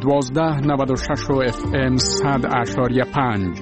1296 FM 100.5.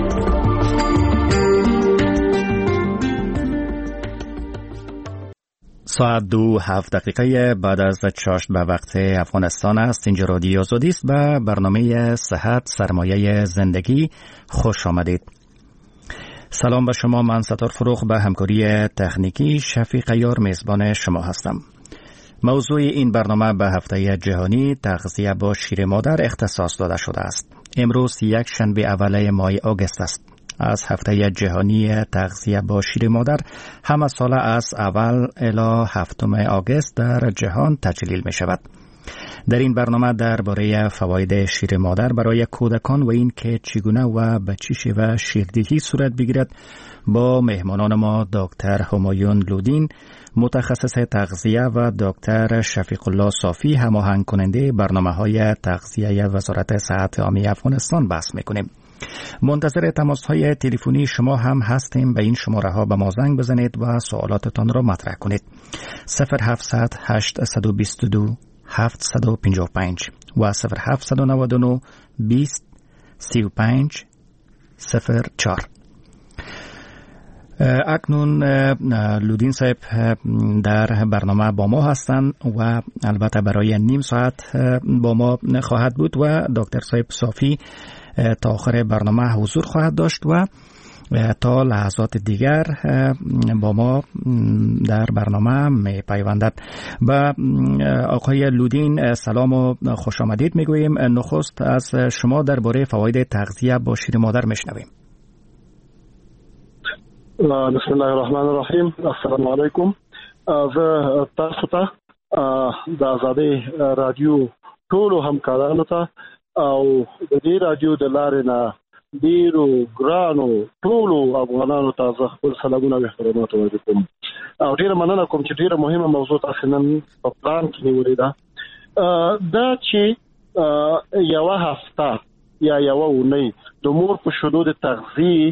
ساعت 2:07 بعد از چاشت به وقت افغانستان است. اینجا رادیو آزادی است و برنامه صحت سرمایه زندگی خوش آمدید. سلام به شما، من ستار فروخ به همکاری تکنیکی شفیق عیار میزبان شما هستم. موضوع این برنامه به هفته جهانی تغذیه با شیر مادر اختصاص داده شده است. امروز یک شنبه اول ماه آگوست است. از هفته جهانی تغذیه با شیر مادر همه ساله از اول الی 7 آگوست در جهان تجلیل می شود. در این برنامه درباره فواید شیر مادر برای کودکان و این که چگونه و به چه شیوه شیردهی صورت بگیرد با مهمانان ما دکتر همایون لودین متخصص تغذیه و دکتر شفیق الله صافی هماهنگ کننده برنامه‌های تغذیه وزارت صحت عامه افغانستان بحث می‌کنیم. منتظر تماس‌های تلفنی شما هم هستیم. به این شماره‌ها به ما زنگ بزنید و سوالاتتان را مطرح کنید. 0700 822 755 و 0799 20 35 04. اکنون لودین صاحب در برنامه با ما هستند و البته برای نیم ساعت با ما خواهد بود و دکتر صاحب صافی تا آخر برنامه حضور خواهد داشت و تا لحظات دیگر با ما در برنامه می پیوندد. و آقای لودین سلام و خوش آمدید میگوییم. نخست از شما درباره فواید تغذیه با شیر مادر میشنویم. بسم الله الرحمن الرحیم. السلام علیکم. زه تاسو ته د آزادۍ رادیو ټولو همکارانو ته او د دې رادیو د لارې نه ډیرو ګرانو ټولو افغانانو ته زه خپل سلامونه او احترامات وړاندې کوم او ډیره مننه کوم چې ډیره مهمه موضوع تاسو نن په پلان کې نیولې ده. دا چې یوه هفته یا یوه اونۍ د مور په شیدو د تغذیې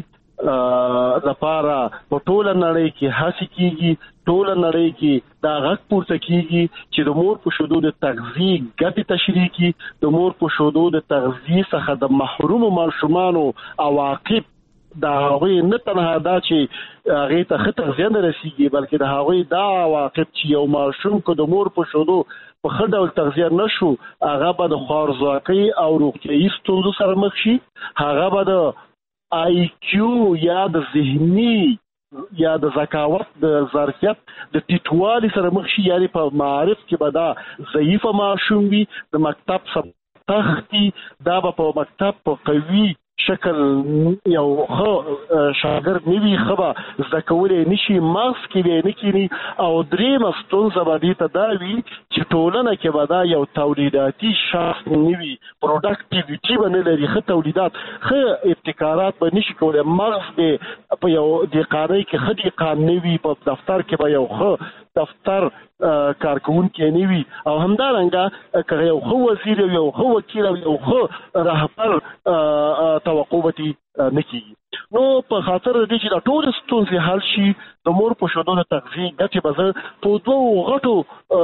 لپاره په ټوله نړۍ کې هڅې کیږي، ټوله نړۍ کې دا غږ پورته کیږي چې د مور په شیدو د تغذیې ګټې تشریح کړي، د مور په شیدو د تغذیې څخه د محرومو ماشومانو عواقب د هغوی نه تنها دا چې هغې ته ښه تغذیه نه رسیږي بلکې د هغوی دا عواقب چې یو ماشوم که د مور په شیدو په ښه ډول تغذیه نشو هغه به د خوارځواکۍ او روغتیایي ستونزو سره مخ شي، هغه به د آی کیو یا د ذهني یا د ذکاوت د ظرفیت د ټیټوالي سره مخ شي، یعنې په معارف کې به دا ضعیفه ماشوم وي، د مکتب تختی دا به په مکتب په قوي شکل یو ښه شاګرد نه وي، ښه به زده کولی نه شي، مغز کې به یې نه کیني. او درېیمه ستونزه به دې ته دا وي چې ټولنه کې به دا یو تولیداتي شخص نه وي، پروډکټیویټي به نه لري، ښه تولیدات ښه ابتکارات به نه شي کولی، مغز به په یو دهقانۍ کې ښه دهقان نه وي، په دفتر کې به یو ښه دفتر کارکوونکی نه وي، او همدارنګه که یو ښه وزیر او یو ښه وکیل او یو ښه رهبر توقع به دې نه کېږي. نو په خاطر د دې چې دا ټولې ستونزې حل شي د مور په شیدو د تغذیې ګټې به زه په دوو غټو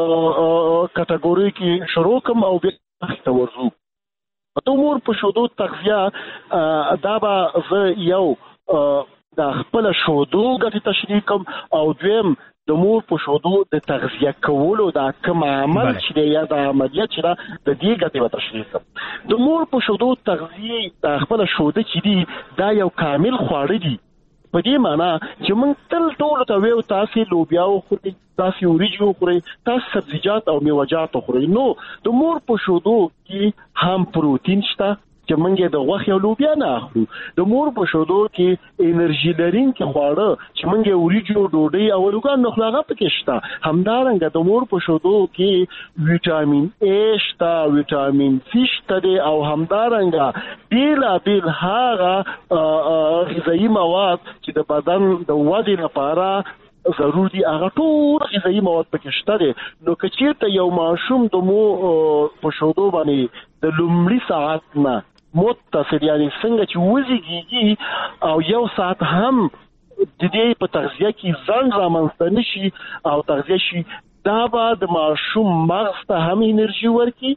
کټګوریو کې شروع کړم او بیا ته ورځو. د مور په شیدو تغذیه دا به زه یو د خپله شیدو ګټې تشریح کړم او دویم د مور په شیدو د تغذیه کولو دا کوم عمل چې دی یا د عملیات چې ده د دې ګټې به تشریح کړم. د مور په شیدو تغذیې د خپله شیده چې دي دا یو کامل خواړه دي، په دې معنا چې موږ تل ټولو ته ویو تاسې لوبیا وخورئ، تاسې وریجې وخورئ، تاسې سبزیجات او میوهجات وخورئ. نو د مور په شیدو کې هم پروتین شته چې موږ یې د غوښې او لوبیا نه اخلو، د مور په شیدو کې انرژي لرونکي خواړه چې موږ یې وریجو ډوډۍ او الوګان نخلو هغه پکې شته. همدارنګه د مور په شیدو کې ویټامین ای شته، ویټامین سی شته دی او همدارنګه بیلابیل هغه غذایي مواد چې د بدن د ودې لپاره ضرور دي، هغه ټول غذایي مواد پکې شته دي. نو که چېرته یو ماشوم د مور په شیدو باندې د لومړي ساعت نه متصل یعنی څنګه چې وزیږي او یو ساعت هم د دې په تغذیه کې ځان رامنځته نشي او تغذیه شي، دا به د ماشوم مغز ته هم انرژي ورکړي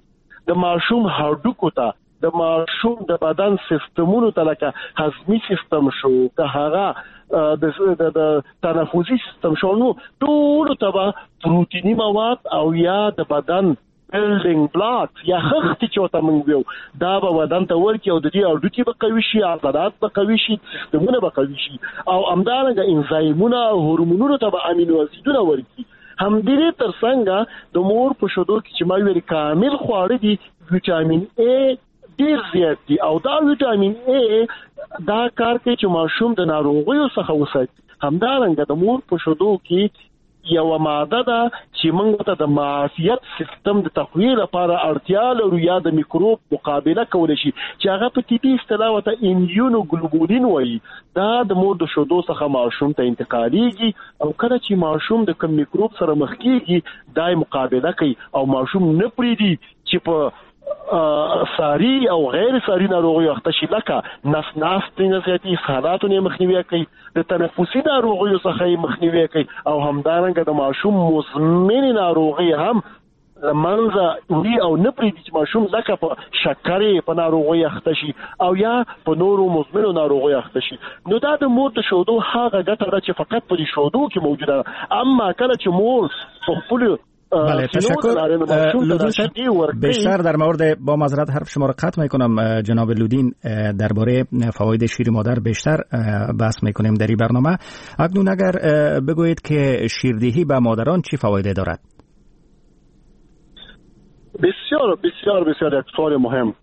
د ماشوم هډوکو ته، د ماشوم د بدن سیستمونو ته، لکه هضمي سیستم شو، که هغه د تنفسي سیستم شو، نو ټول ته پروتینی مواد او یا د بدن building blocks یا خښتې چې ورته موږ ویو دا به بدن ته ورکړي او د دې هډوکي به قوي شي، عضلات به قوي شي، سیستمونه به قوي شي او همدارنګه انزایمونه او هورمونونو ته به امینو اسیدونه ورکړي. همدې تر څنګه د مور په شیدو کې چې ما ویل کامل خواړه دي، ویټامین A ډیر زیات دي او دا ویټامین A دا کار کوي چې ماشوم د ناروغیو څخه وساتي. همدارنګه د مور په شیدو کې یو ماده ده چې موږ ته د معافیت سیستم د تقویه لپاره اړتیا لرو یا د میکروب مقابله کولای شي، چې هغه په طبي اصطلاح ته ایمیونوګلوبولین وایي. دا د مور د شیدو څخه ماشوم ته انتقالیږي او کله چې ماشوم د کوم میکروب سره مخ کیږي دای مقابله کوي او ماشوم نه پریدي چې په ساری او غیر ساری ناروغیو اخته شي، لکه نس ناستي سالاتونه مخنیوي کوي، د تنفسي ناروغیو څخه مخنیوي کوي او همدارنګه د ماشوم مزمن ناروغي هم منځه وړي او نه پریږدي چې ماشوم لکه په شکرې په ناروغي اخته شي او یا په نورو مزمنو ناروغیو اخته شي. نو دا د مور د شیدو هغه ګټه ده چې فقط په شیدو کې موجوده ده. اما کله چې مور په خپل بله تشکر لودین صاحب. بیشتر در مورد با معذرت حرف شما را قطع میکنم جناب لودین، درباره فواید شیر مادر بیشتر بحث میکنیم در این برنامه. اکنون اگر بگویید که شیردهی به مادران چی فوایدی دارد؟ بسیار بسیار بسیار یک سوال مهم.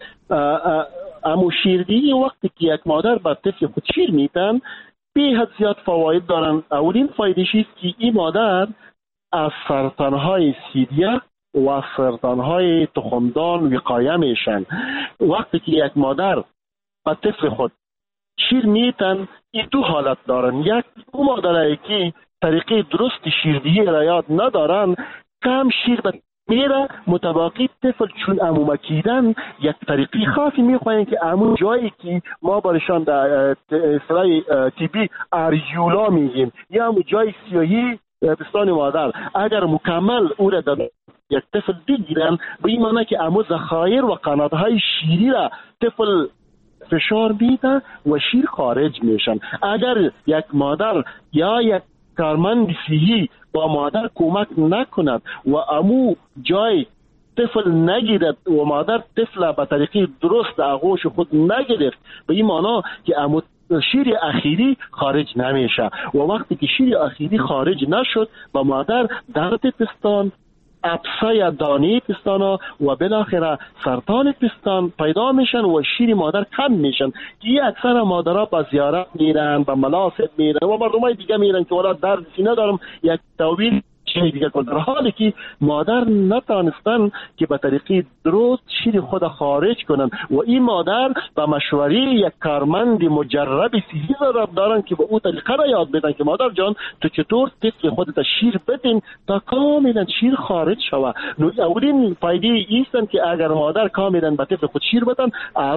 اما شیردهی وقتی که یک مادر به طفل خود شیر میتن به حد زیاد فواید دارن. اولین فایده‌اش است که این مادر از سرطانهای سیدیه و سرطانهای تخمدان وقایه میشن. وقتی که یک مادر به طفل خود شیر میتن این دو حالت دارن. یک اون مادرایی که طریقه درست شیردهی را یاد ندارن کم شیر به میره متباقی طفل چون امو مکیدن یک طریقی خاصی میخواین که امو جایی که ما برشان در اصطلاح طبی اریولا میگیم یا امو جای سیاهی پستان مادر اگر مکمل او را در یک طفل بگیرن به این معنی که امو ذخایر و قناتهای شیری را طفل فشار میده و شیر خارج میشن. اگر یک مادر یا یک کارمند صحی با مادر کمک نکند و امو جای طفل نگیرد و مادر طفل به طریقی درست آغوش خود نگرفت به این معنی که امو شیر اخیری خارج نمیشه و وقتی که شیر اخیری خارج نشد با مادر درد پستان، ابسه یا دانه پستان و بالاخره سرطان پستان پیدا میشن و شیر مادر کم میشن که اکثر مادرها با زیارت میرن، با ملاسب میرن و مردمای دیگه میرن که ولی درد سینه دارم یک تویل چیزی دیگه کن، در حالی که مادر نتانستن که به طریقی درست شیر خود خارج کنن و این مادر به مشوره یک کارمند مجرب صحی ضرب دارن که به او طریقه را یاد بدن که مادر جان تو چطور طفل خودت شیر بدین تا کاملا شیر خارج شوه. اولین فایده ایستن که اگر مادر کاملا به طفل خود شیر بدن از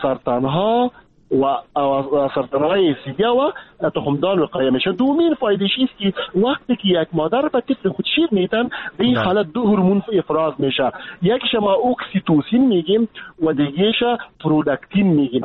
سرطانها و سرطانهای سیدیه و تخمدان وقایه میشن. دومین فایده‌اش است که وقتی که یک مادر به طفل خود شیر میدن به این حالت دو هورمون افراز میشه، یکیش ما اکسیتوسین میگیم و دیگه‌اش پروداکتین میگیم.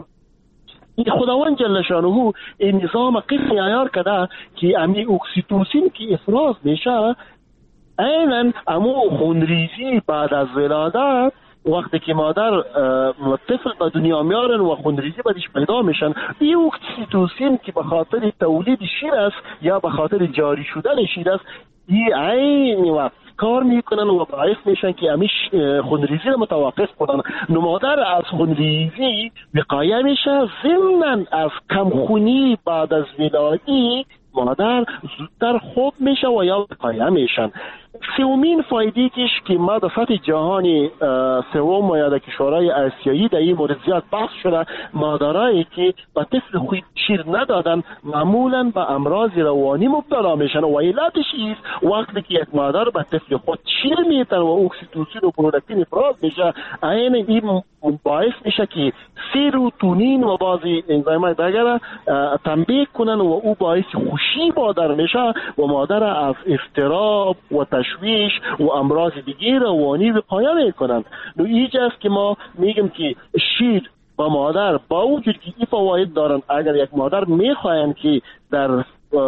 خداوند جل شانه این نظام قسمی عیار کرده که امی اکسیتوسین که افراز میشه عیناً امو خونریزی بعد از ولادت وقتی که مادر طفل به دنیا میارن و خونریزی بعدش پیدا میشن، این اکسیتوسین که به خاطر تولید شیر است یا به خاطر جاری شدن شیر است این عین وقت کار میکنن و باعث میشن که امیش خونریزی رو متوقف کنن. نو مادر از خونریزی وقایه میشه، ضمناً از کمخونی بعد از ولادت مادر زودتر خوب میشه و یا وقایه میشن. سومین فایده که ما در سطح جهانی سوم و یا در کشورهای آسیایی در این مورد زیاد بحث شده، مادرایی که به طفل خود شیر ندادن معمولا به امراض روانی مبتلا میشن و علتش است وقتی که یک مادر به طفل خود شیر میتن و اکسیتوسین و پروداکتین افراز میشه، عین این باعث میشه که سیروتونین و بعضی انزایم‌های دیگر تنبیه کنن و او باعث خوشی مادر میشه و مادر از اضطراب و تشویش و امراض دیگه روانی وقایه میکنن. اینجاست که ما میگیم که شیر با مادر با وجود که این فواید دارن، اگر یک مادر میخواین که در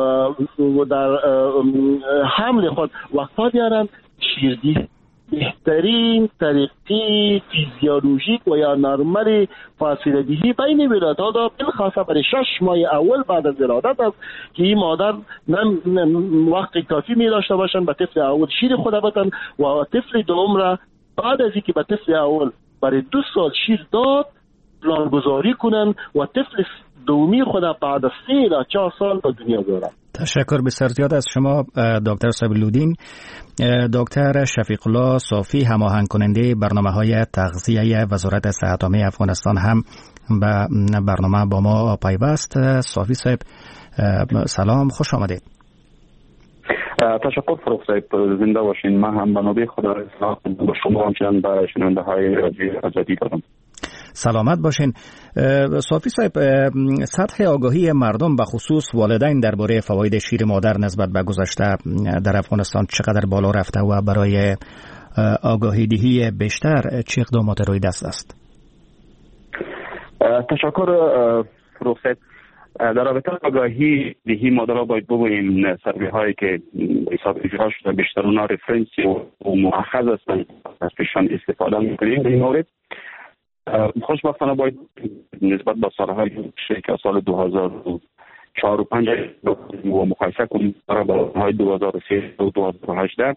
حمل خود وقفه بیارن، شیردهی بهترین طریقی فیزیولوژیک و یا نرمال فاصله دهی بین ولادت ها بالخاصه برای 6 ماه اول بعد از ولادت است که این مادر وقت کافی می داشته باشن به طفل اول شیر خود بدن و طفل دوم را بعد از اینکه به طفل اول برای 2 سال شیر داد پلانگذاری کنن و طفل دومی خود بعد از 3 تا 4 سال به دنیا بیارن. تشکر بسیار زیاد از شما دکتر صبیرالدین. دکتر شفیق الله صافی، هماهنگ کننده برنامه‌های تغذیه وزارت صحت عامه افغانستان، هم به برنامه با ما پیوست. صافی صاحب سلام، خوش آمدید. تشکر فروخ صاحب، زنده باشین. من هم به نوبه خدا اصلاح با شما همچنان به شنونده های رادیو آزادی دارم. سلامت باشین. صافی صاحب، سطح آگاهی مردم به خصوص والدین درباره فواید شیر مادر نسبت به گذشته در افغانستان چقدر بالا رفته و برای آگاهی دهی بیشتر چه اقدامات روی دست است؟ تشکر فروخ صاحب. در رابطه آگاهی دهی مادر باید بگوییم سروی هایی که حساب اجرا شده بیشتر اونا رفرنسی و مؤخذ هستند، از پیشان استفاده میکنیم در این مورد. خوشبختانه باید نسبت به سالهای که سال 2004 و 5 و مقایسه کنیم با سالهای 2003 و 2018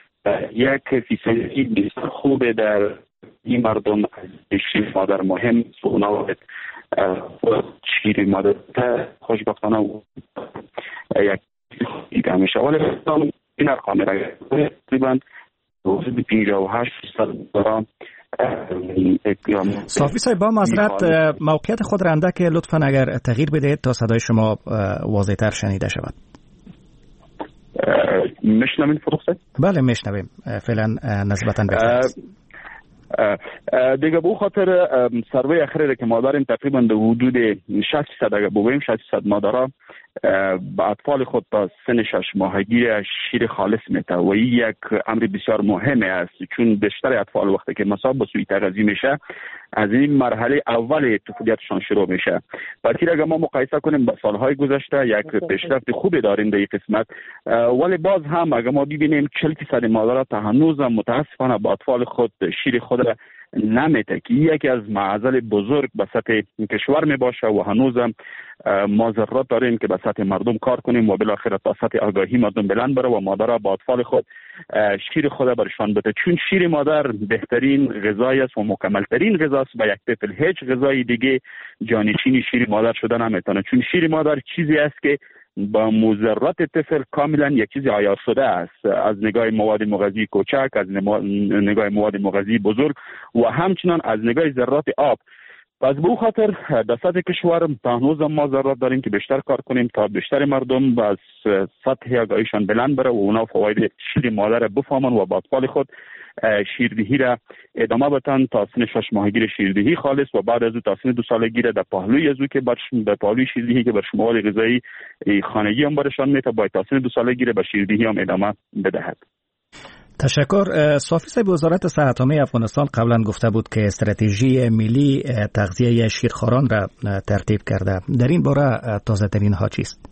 1% بسیار خوبه در این مردم از شیر مادر مهم سوناوید شیر مادر خوشبختانه یک دیگه میشه، ولی این ارقام را تقریبا 58% دارم. صافی صاحب، با معذرت موقعیت خود را اندک لطفا اگر تغییر بدهید تا صدای شما واضح‌تر شنیده شود. میشنوین فروخ صاحب؟ بله میشنویم، فعلا نسبتاً بهتر است. دیگه به خاطر سروی اخیری که ما داریم تقریبا در حدود 60% اگر بگوییم 60% مادرها به اطفال خود تا سن 6 ماهگی شیر خالص میده و این یک امر بسیار مهمه است، چون بیشتر اطفال وقتی که مصاب به سوء تغذیه میشه از این مرحله اول طفولیتشان شروع میشه. وقتی اگر ما مقایسه کنیم با سالهای گذشته یک پیشرفت خوبی داریم در این قسمت، ولی باز هم اگر ما ببینیم 40% مادرها تا هنوز متاسفانه با اطفال خود شیر خود را نمیده که یکی از معضل بزرگ به سطح کشور می باشه و هنوزم ما ضرورت داریم که به سطح مردم کار کنیم و بالاخره تا سطح آگاهی مردم بلند بره و مادرها با اطفال خود شیر خود برشان بده، چون شیر مادر بهترین غذای است و مکملترین غذا است. با یک طفل هیچ غذای دیگه جانشین شیر مادر شده نمیتونه، چون شیر مادر چیزی است که با مضرات طفل کاملا یک چیز عیار شده است، از نگاه مواد مغذی کوچک، از نگاه مواد مغذی بزرگ و همچنان از نگاه ذرات آب. پس به خاطر در سطح کشور تا هنوز ما ضرورت داریم که بیشتر کار کنیم تا بیشتر مردم از سطح آگاهیشان بلند بره و اونا فواید شیر مادر بفهمن و با اطفال خود شیردهی را ادامه بدن تا سن 6 ماهگی شیردهی خالص و بعد از او تا سن 2 سالگی را در پهلوی از او که به پهلوی شیردهی که بر شمال غذایی خانگی هم برشان میته باید تا سن 2 سالگی را به شیردهی هم ادامه بدهد. تشکر. صافی صاحب، وزارت صحت عامه افغانستان قبلا گفته بود که استراتژی ملی تغذیه شیرخواران را ترتیب کرده. در این باره تازه ترین ها چیست؟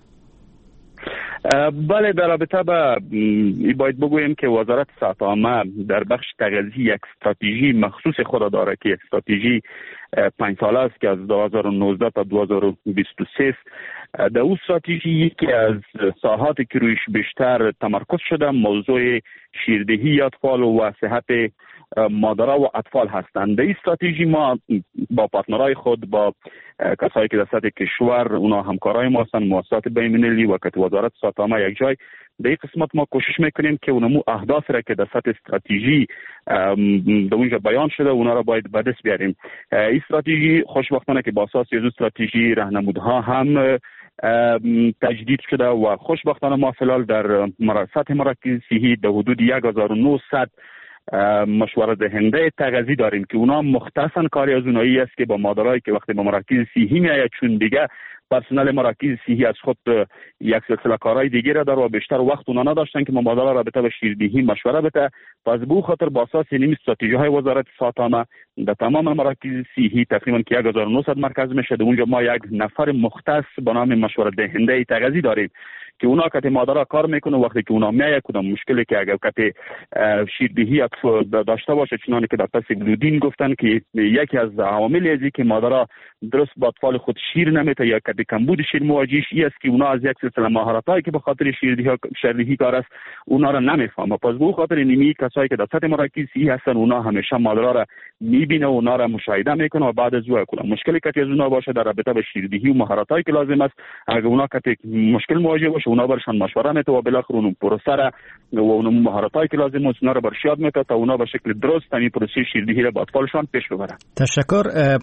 بله، در رابطه با باید بگویم که وزارت صحت عامه در بخش تغذیه یک استراتژی مخصوص خود داره که استراتژی 5 ساله است که از 2019 تا 2023 در اون استراتژی یکی از ساحاتی که رویش بیشتر تمرکز شده موضوع شیردهی اطفال و صحت مادرها و اطفال هستند. در این استراتژی ما با پارتنرهای خود، با کسایی که در سطح کشور اونا همکارای ما هستند، مؤسسات بین‌المللی و که وزارت صحت عامه یک جای در این قسمت ما کوشش میکنیم که اونمو اهداف را که در سطح استراتژی در اونجا بیان شده اونا را باید به دست بیاریم. این استراتژی خوشبختانه که با اساس از استراتژی راهنمودها هم تجدید شده و خوشبختانه ما فعلا در سطح مراکز صحی در حدود 1900 مشوره دهنده تغذیه داریم که اونا مختصاً کاری از اونایی است که با مادرایی که وقتی به مراکز صحی میآید، چون دیگه پرسنل مراکز صحی از خود یک سلسله کارهای دیگه را داره و بیشتر وقت اونا نداشتن که مادرها را به شیردهی مشوره بده. پس به خاطر با اساس این استراتژی های وزارت ساتامه در تمام مراکز صحی تقریبا که 1900 مرکز میشه، در اونجا ما یک نفر مختص به نام مشوره دهنده تغذیه داریم که اونا که مادرها کار میکنه وقتی که اونا میایه کدام مشکلی که اگر که شیردهی داشته باشه، چنانه که در پس گلودین گفتن که یکی از عوامل ازی که مادرها درست با اطفال خود شیر نمیته یا که کمبود شیر مواجهش است که اونا از یک سلسله مهارتایی که به خاطر شیردهی کار است اونا را نمیفهمه. پس به خاطر اینمی کسایی که در سطح مراکز صحی هستن اونا همیشه مادرها را میبینه، اونا را مشاهده میکنه و بعد از او کدام مشکلی که از اونا باشه در رابطه با شیردهی و مهارتایی که لازم است، اگر اونا که مشکل مواجه باشه اونا برشان مشوره میده و بالاخره اون پروسه را و اون مهارتایی که لازم است اونا را برش یاد میده تا اونا به شکل درست همین پروسه شیردهی را با اطفالشان پیش ببرن. تشکر.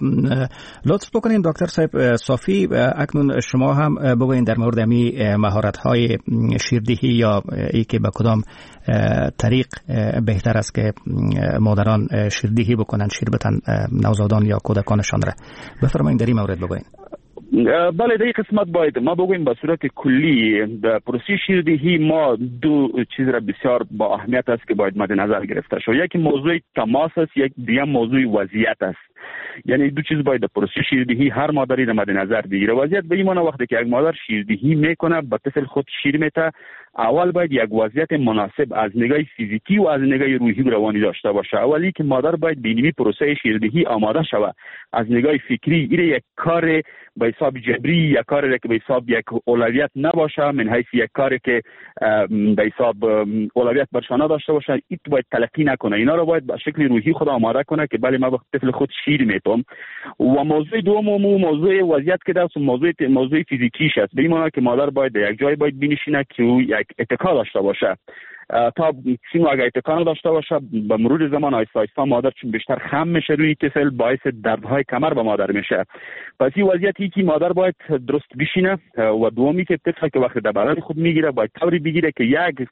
لطف بکنین دکتر صاحب صافی، اکنون شما هم بگوین در مورد می مهارت‌های شیردهی یا ای که به کدام طریق بهتر است که مادران شیردهی بکنن، شیر بدن نوزادان یا کودکانشان را. بفرمایید در این مورد بگوین. بله، در این قسمت باید ما بگویم به صورت کلی در پروسه شیردهی ما دو چیز را بسیار با اهمیت است که باید مد نظر گرفته شود. یکی موضوع تماس است، یک دیگه موضوع وضعیت است. یعنی دو چیز باید در پروسه شیردهی هر مادری را مد نظر بگیره. وضعیت به این معنی وقتی که یک مادر شیردهی میکنه به طفل خود شیر میده، اول باید یک وضعیت مناسب از نگاه فیزیکی و از نگاه روحی و روانی داشته باشه. اولی که مادر باید به این پروسه شیردهی آماده شود. از نگاه فکری این یک کار به حساب جبری، یک کاری که به حساب یک اولویت نباشه، من حیث یک کاری که به حساب اولویت برشانه داشته باشه، این باید تلقی نکنه. اینا رو باید به شکل روحی خود آماده کنه که بله ما به طفل خود شیر میتم. و موضوع دوم موضوع وضعیت که دست موضوع فیزیکیش است. به این معنی که مادر باید یک جای باید بنشینه که یک اتکا داشته باشه. تا سیمو اگر اتکا داشته باشه به مرور زمان آیسته آیسته مادر چون بیشتر خم میشه روی طفل، باعث دردهای کمر به مادر میشه. پس این وضعیتی که مادر باید درست بشینه و دومی که طفل که وقتی در بغل خود میگیره باید طوری بگیره که یک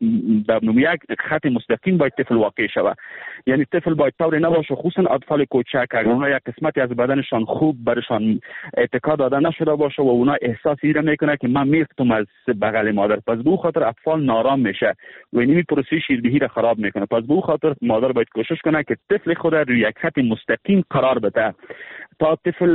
خط مستقیم باید طفل واقع شود. یعنی طفل باید طوری نباشه، خصوصا اطفال کوچک اگر اونها یک قسمتی از بدنشان خوب برشان اتکا داده نشده باشه و اونا احساس ایره میکنه که من میفتم از بغل مادر، پس به خاطر اطفال نارام میشه و این پروسه شیردهی را خراب میکنه. پس به خاطر مادر باید کوشش کنه که طفل خود را روی یک خط مستقیم قرار بده تا طفل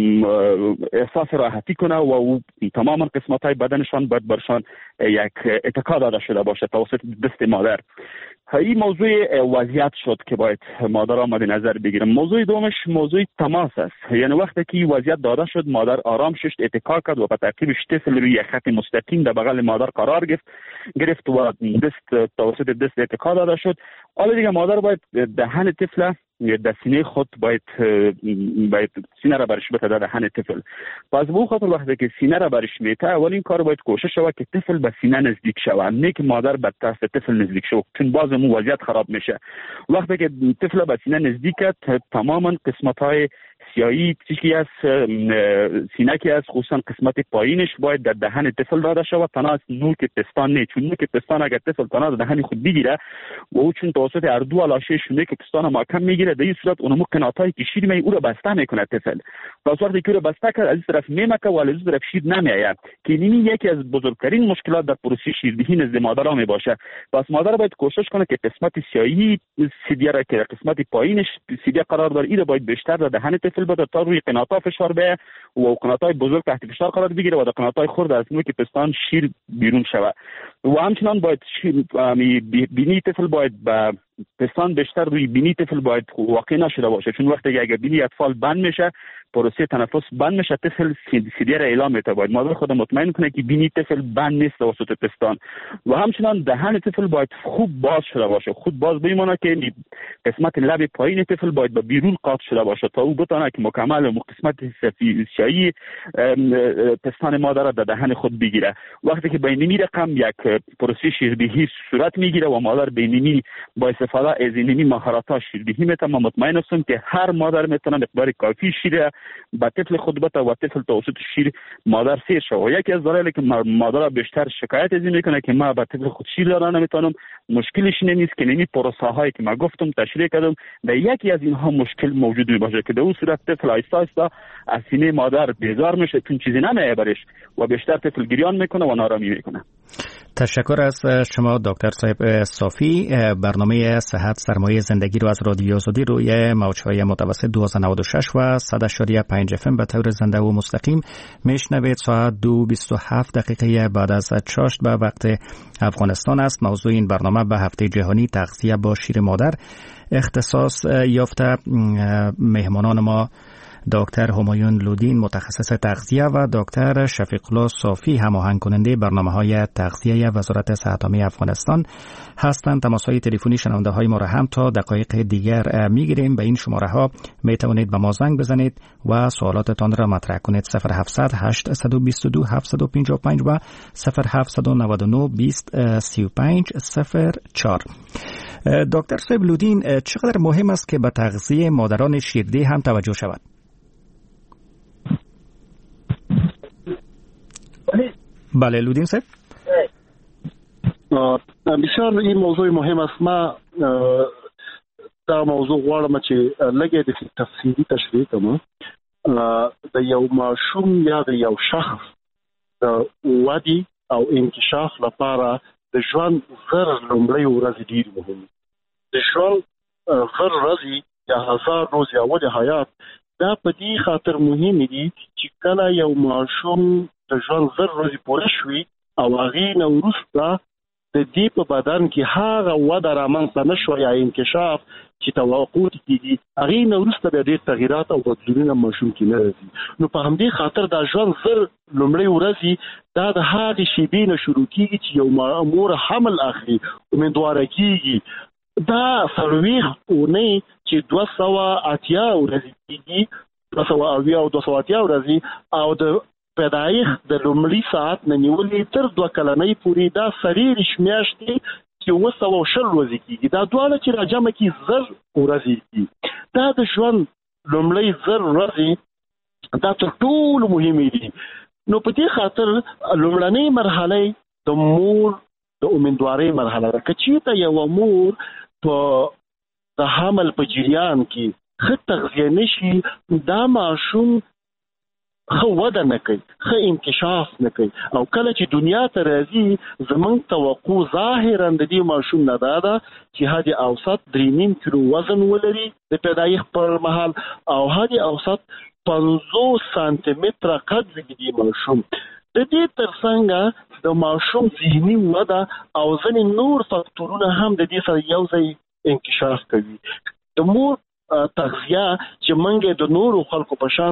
احساس راحتی کنه و او تمام قسمت‌های بدنشان باید برشان یک اتکا داده شده باشه توسط دست مادر. این موضوع وضعیت شد که باید مادر مد نظر بگیره. موضوع دومش موضوع تماس است. یعنی وقتی که وضعیت داده شد مادر آرام شد، اتکا کرد و به ترتیب طفل روی خط مستقیم در بغل مادر قرار گرفت و دست توسط دست اتکا داده شد. حالا دیگه مادر باید دهن طفل در سینه خود باید سینه را برش بده در دهن طفل. پس به خاطر وقتی که سینه را برش میته اولین کار باید کوشش شود که طفل به سینه نزدیک شود، نه که مادر به طرف طفل نزدیک شود، چون باز اون وضعیت خراب میشه. وقتی که طفل به سینه نزدیک است تماما قسمت‌های سیاهی چیزی از سینه که از خصوصا قسمت پایینش باید در دهن طفل داده شود، تنها از نوک پستان نه، چون نوک پستان اگر طفل تنها در دهن خود بگیره و او چون توسط اردو علاشه شونه که پستان محکم میگیره، در این صورت اونمو قناتای که شیر می او را بسته میکنه طفل. پس وقتی که او را بسته کرد از این طرف میمکه و از این طرف شیر نمیآید که این یکی از بزرگترین مشکلات در پروسه شیردهی نزد مادرها می باشه. پس مادر باید کوشش کنه که قسمت سیاهی سیدی را که قسمت پایینش سیدی قرار داره این باید بیشتر در دهن طفل بده تا روی قناتا فشار بیاید و قناتای بزرگ تحت فشار قرار بگیره و در قناتای خرد از نوک پستان شیر بیرون شود. و همچنان باید بینی طفل باید با پستان بیشتر روی بینی طفل باید واقع نشده باشه، چون وقتی اگه بینی اطفال بند میشه پروسه تنفس بند میشه طفل سیدی را اعلام میده. باید مادر خود مطمئن کنه که بینی طفل بند نیست توسط پستان. و همچنان دهن طفل باید خوب باز شده باشه. خود باز به این معنی که قسمت لب پایین طفل باید به بیرون قاط شده باشه تا او بتونه که مکمل قسمت سیاهی پستان مادر را در دهن خود بگیره. وقتی که بینی رقم یک پروسه شیردهی صورت میگیره و مادر بینی با استفاده از اینمی مهارت‌ها شیردهی میتونه، مطمئن هستم که هر مادر میتونه مقدار کافی شیر به طفل خود بده و طفل توسط شیر مادر سیر شود. و یکی از دلایلی که مادر بیشتر شکایت از این میکنه که ما به طفل خود شیر دادن نمیتونم، مشکلش نیست که نمی پروسه هایی که ما گفتم تشریح کردم در یکی از اینها مشکل موجود می باشه که در اون صورت طفل آهسته آهسته از سینه مادر بیزار میشه، چون چیزی نمیایه برش و بیشتر طفل گریان میکنه و نارامی میکنه. تشکر از شما دکتر صاحب صافی. برنامه صحت سرمایه زندگی رو از رادیو آزادی روی موج‌های متوسط 1296 و 100.5 FM به طور زنده و مستقیم میشنوید. ساعت 2:27 بعد از چاشت به وقت افغانستان است. موضوع این برنامه به هفته جهانی تغذیه با شیر مادر اختصاص یافته. مهمانان ما دکتر همایون لودین متخصص تغذیه و دکتر شفیق الله صافی هماهنگ کننده برنامه‌های تغذیه وزارت صحت عامه افغانستان هستند. تماس‌های تلفنی شنونده‌های ما را هم تا دقایق دیگر می‌گیریم. به این شماره‌ها می‌توانید به ما زنگ بزنید و سوالاتتان را مطرح کنید. 0700 822 755 و 0799 20 35 04. دکتر صاحب لودین، چقدر مهم است که به تغذیه مادران شیردهی هم توجه شود؟ بله لودین صاحب. بسیار این موضوع مهم است. ما دا موضوع غواړم چې لږه د تفصیلي تشریح کوم. د یو ماشوم یا د یو شخص د ودې او انکشاف لپاره د ژوند زر لومړۍ ورځې ډېر مهم دي. د ژوند زر ورځې یا 1000 ورځې اول حیات دا په دې خاطر مهم دي چې کله یو ماشوم د ژوند زر ورځې پوره شوي او هغې نه وروسته د دې په بدن کې هغه وده رامنځته نه شوه یا انکشاف چې توقع کېږي، هغې نه وروسته بیا ډېر تغیرات او بدلونونه ماشوم کې نه راځي. نو په همدې خاطر دا ژوند زر لومړۍ ورځې دا د هغې شېبې نه شروع کېږي چې یو مور حمل اخلي، امیندواره کېږي. دا 40 اونۍ چې 280 ورځې کېږي، 280 او 280 ورځې او د پیدایښت د لومړي ساعت نه نیولې تر 2 کلنۍ پورې دا سریریش میاشتې چې 220 ورځې کېږي، دا دواړه چې راجمع کړي زر ورځې کېږي. دا د ژوند لومړۍ زر ورځې دا تر ټولو مهمې دي. نو په دې خاطر لومړنۍ مرحله د مور د امیندوارۍ مرحله ده. که چېرته یوه مور په د حمل په جریان کې ښه تغذیه نه شي، دا ماشوم ښه وده نه کوي، ښه انکشاف نه کوي. او کله چې دنیا ته راځي زموږ توقع ظاهرا د دې ماشوم نه دا ده چې حد اوسط 3.5 کیلو وزن ولري د پیدایښت پر مهال او حد اوسط 50 سانتي متره قد وي ماشوم. د دې ترڅنګ د ماشوم ذهني وده او ځینې نور فاکتورونه هم د دې سره یو ځای انکشاف کوي. د مور تغذیه چې موږ د نورو خلکو په شان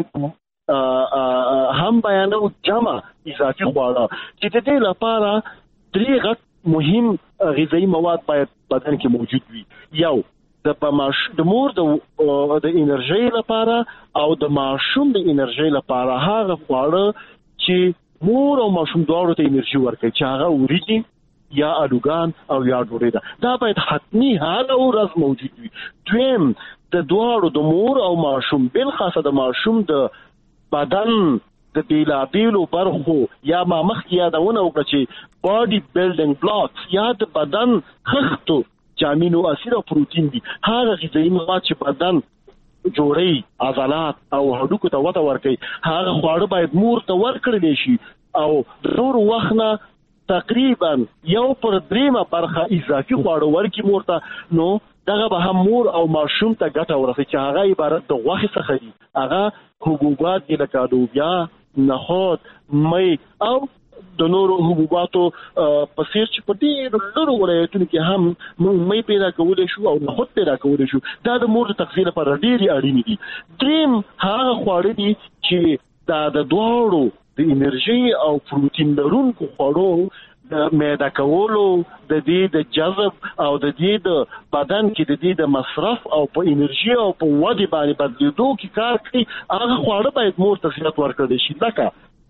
هم بیانو جمع اضافي خواړه چې د دې لپاره 3 غټ مهم غذایی مواد باید بدن کې موجود وي. یو د مور د انرژي لپاره او د ماشوم د انرژي لپاره هغه خواړه چې مور او ماشوم دواړو ته انرژي ورکوي، چې هغه وریجې یا الوګان او یا ډوډۍ ده. دا باید حتمی هر ورځ موجود وي. دویم د دواړو د مور او ماشوم بلخاصه د ماشوم د بدن د بیلابیلو برخو یا ما مخکې یادونه وکړه چې باډي بیلډینګ بلاکس یا د بدن خښتو چې امینو اسید او پروتین دي، هغه غذایي مواد چې بدن جوړي عضلات او هډوکو ته وده ورکوي، هغه خواړه باید مور ته ورکړل شي او د نور وخت نه تقریبا 1/3 برخه اضافي خواړه ورکړي مور ته. نو دغه به هم مور او ماشوم ته ګټه ورسوي چې هغه عبارت د غوښې څخه دي. هغه حبوبات دي لکه لوبیا، نخود، مۍ او د نورو حبوباتو په څیر چې په ډېرو لرو ولایتونو کې هم موږ مۍ پیدا کولی شو او نخود پیدا کولی شو. دا د مور د تغذیې لپاره ډېرې اړینې دي. دریم هغه خواړه دي چې دا د دواړو د انرژي او پروتین لرونکو خوړو د معده کولو، د دې د جذب او د دې د بدن کې د دې د مصرف او په انرژي او په ودې باندې بدلېدو کې کار کوي. هغه خواړه باید مور ته زیات ورکړل شي. لکه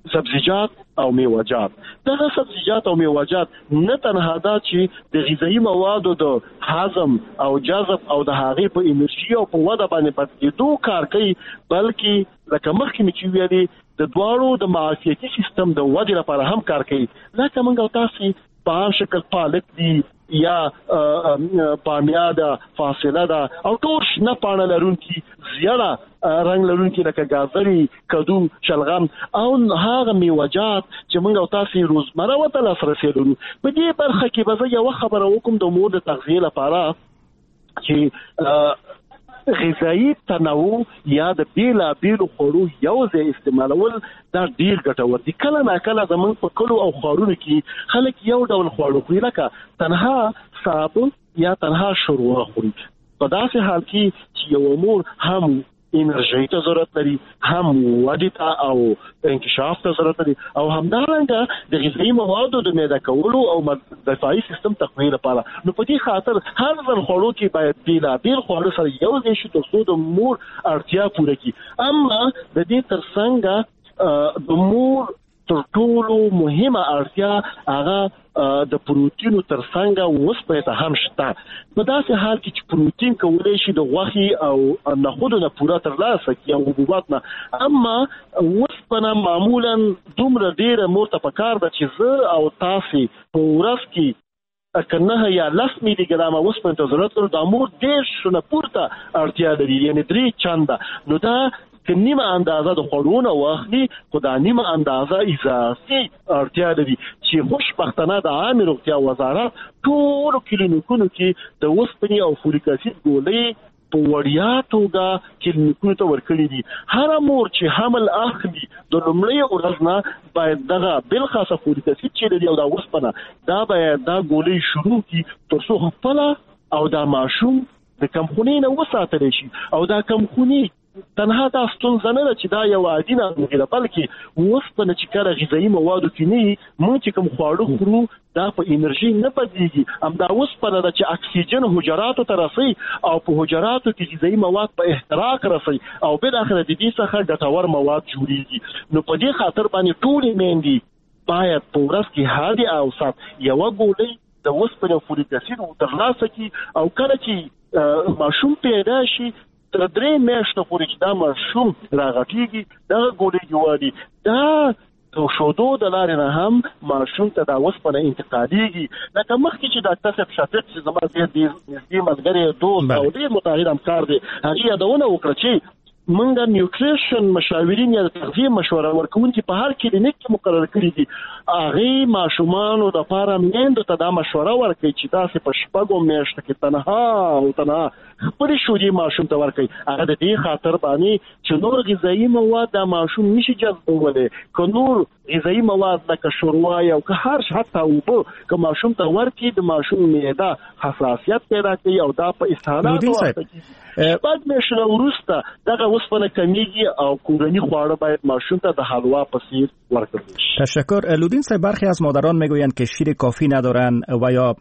سبزیجات او میوه‌جات. دغه سبزیجات او میوه‌جات نه تنها دا چې د غذایی موادو د هضم او جذب او د هغې په انرژي او په وده باندې بدلېدو کار کوي، بلکې لکه مخکې مې چې ویلې د دواړو د معافیتي سیستم د ودې لپاره هم کار کوي. لکه موږ او تاسې په عام شکل پالک دي یا بامیه ده، فاصله ده او ټول شنه پاڼه لرونکي زیړه رنګ لرونکي لکه ګازرې، کدو، شلغم او هغه میوه‌جات چې موږ او تاسې روزمره ورته لاسرسی لرو. په دې برخه کې به زه یوه خبره وکړم د مور د تغذیې لپاره چې غذایی تنوع یا د بیلابیلو خوړو یو ځای استعمالول دا ډیر ګټور دي. کله ناکله زموږ په کلو او ښارونو کې خلک یو ډول خواړه خوري، لکه تنها سابه یا تنها شوروا خوري. په داسې حال کې چې یو مور هم انرژي ته ضرورت لري، هم ودې ته او انکشاف ته ضرورت لري، او همدارنګه د غذایی موادو د معده کولو او دفاعي سیستم تقویه لپاره. نو په دې خاطر هر ځل خوړو کې باید بیلابیل خواړه سره یو ځای شي تر څو د مور اړتیا پوره کړي. اما د دې ترڅنګ د مور تر ټولو مهمه اړتیا هغه د پروتینو ترڅنګ وسپنه ته هم شته. په داسې حال کې چې پروتین کولای شي د غوښې او نخودو نه پوره ترلاسه کړي او حبوبات نه، اما وسپنه معمولا دومره ډیره مور ته پکار ده چې زه او تاسې په ورځ کې کنه یا 10 میلی ګرامه وسپنه ته ضرورت لرو، د مور 10 نه پورته اړتیا لري، یعنی 3 چنده. نو دا که نیمه اندازه د خوړونه واخلي، خو دا نیمه اندازه اضافي اړتیا لري چې خوشبختانه د عامې روغتیا وزارت ټولو کلینیکونو کې د اوسپنې او فولیک اسید ګولۍ په وړیا توګه کلینیکونو ته ورکړي دي. هر مور چې حمل اخلي د لومړۍ ورځ نه باید دغه بالخاصه فولیک اسید چې لري او دا اوسپنه دا باید دا ګولۍ شروع کړي تر څو خپله او دا ماشوم د کمخونۍ نه وساتلی شي. او دا کمخونۍ تنها دا ستونزه نه ده چې دا یو عادي ناروغي ده، بلکې اوسپنه چې کله غذایي موادو کې نه وي، موږ چې کوم خواړه خورو دا په انرژي نه بدلیږي. همدا اوسپنه ده چې اکسیجن حجراتو ته رسي او په حجراتو کې غذایي مواد په احتراق رسي او بالاخره د دې څخه ګټور مواد جوړیږي. نو په دې خاطر باندې ټولې میندې باید په ورځ کې حد اوسط یوه ګولۍ د اوسپنې او فولیک اسید ترلاسه کړي. او کله چې ماشوم پیدا شي تر 3 میاشتو پورې چې دا ماشوم راغټېږي دغه ګولۍ جوړي، دا د شودو د لارې نه هم ماشوم ته دا اوسپنه انتقالېږي. لکه مخکې چې ډاکټر صاحب شفیق چې زما ډېر نږدې ملګری دوست او ډېر متعهد همکار دی، هغې یادونه وکړه چې موږ نیوټریشن مشاورین یا د تغذیې مشوره ورکوونکي په هر کلینیک کې مقرر کړي دي. هغې ماشومانو دپاره میندو ته دا مشوره ورکوي چې تاسې په 6 میاشتو کې تنها خپلې شودې ماشوم ته ورکوي. هغه د دې خاطر باندې چې نور غذایي مواد دا ماشوم نشي جذبولی، که نور غذایي مواد لکه شوروا یا که هر حتی اوبه که ماشوم ته ورکړي د ماشوم معده حساسیت پیدا کوي او دا په اسهالاتو ورته بعد میاشتو وروسته دغه اوسپنه کمیږي او کورني خواړه باید ماشوم ته د حلوا په څیر ورکړل شي. تشکر. لودین صاحب، برخی از مادران میگویند که شیر کافی ندارن و یا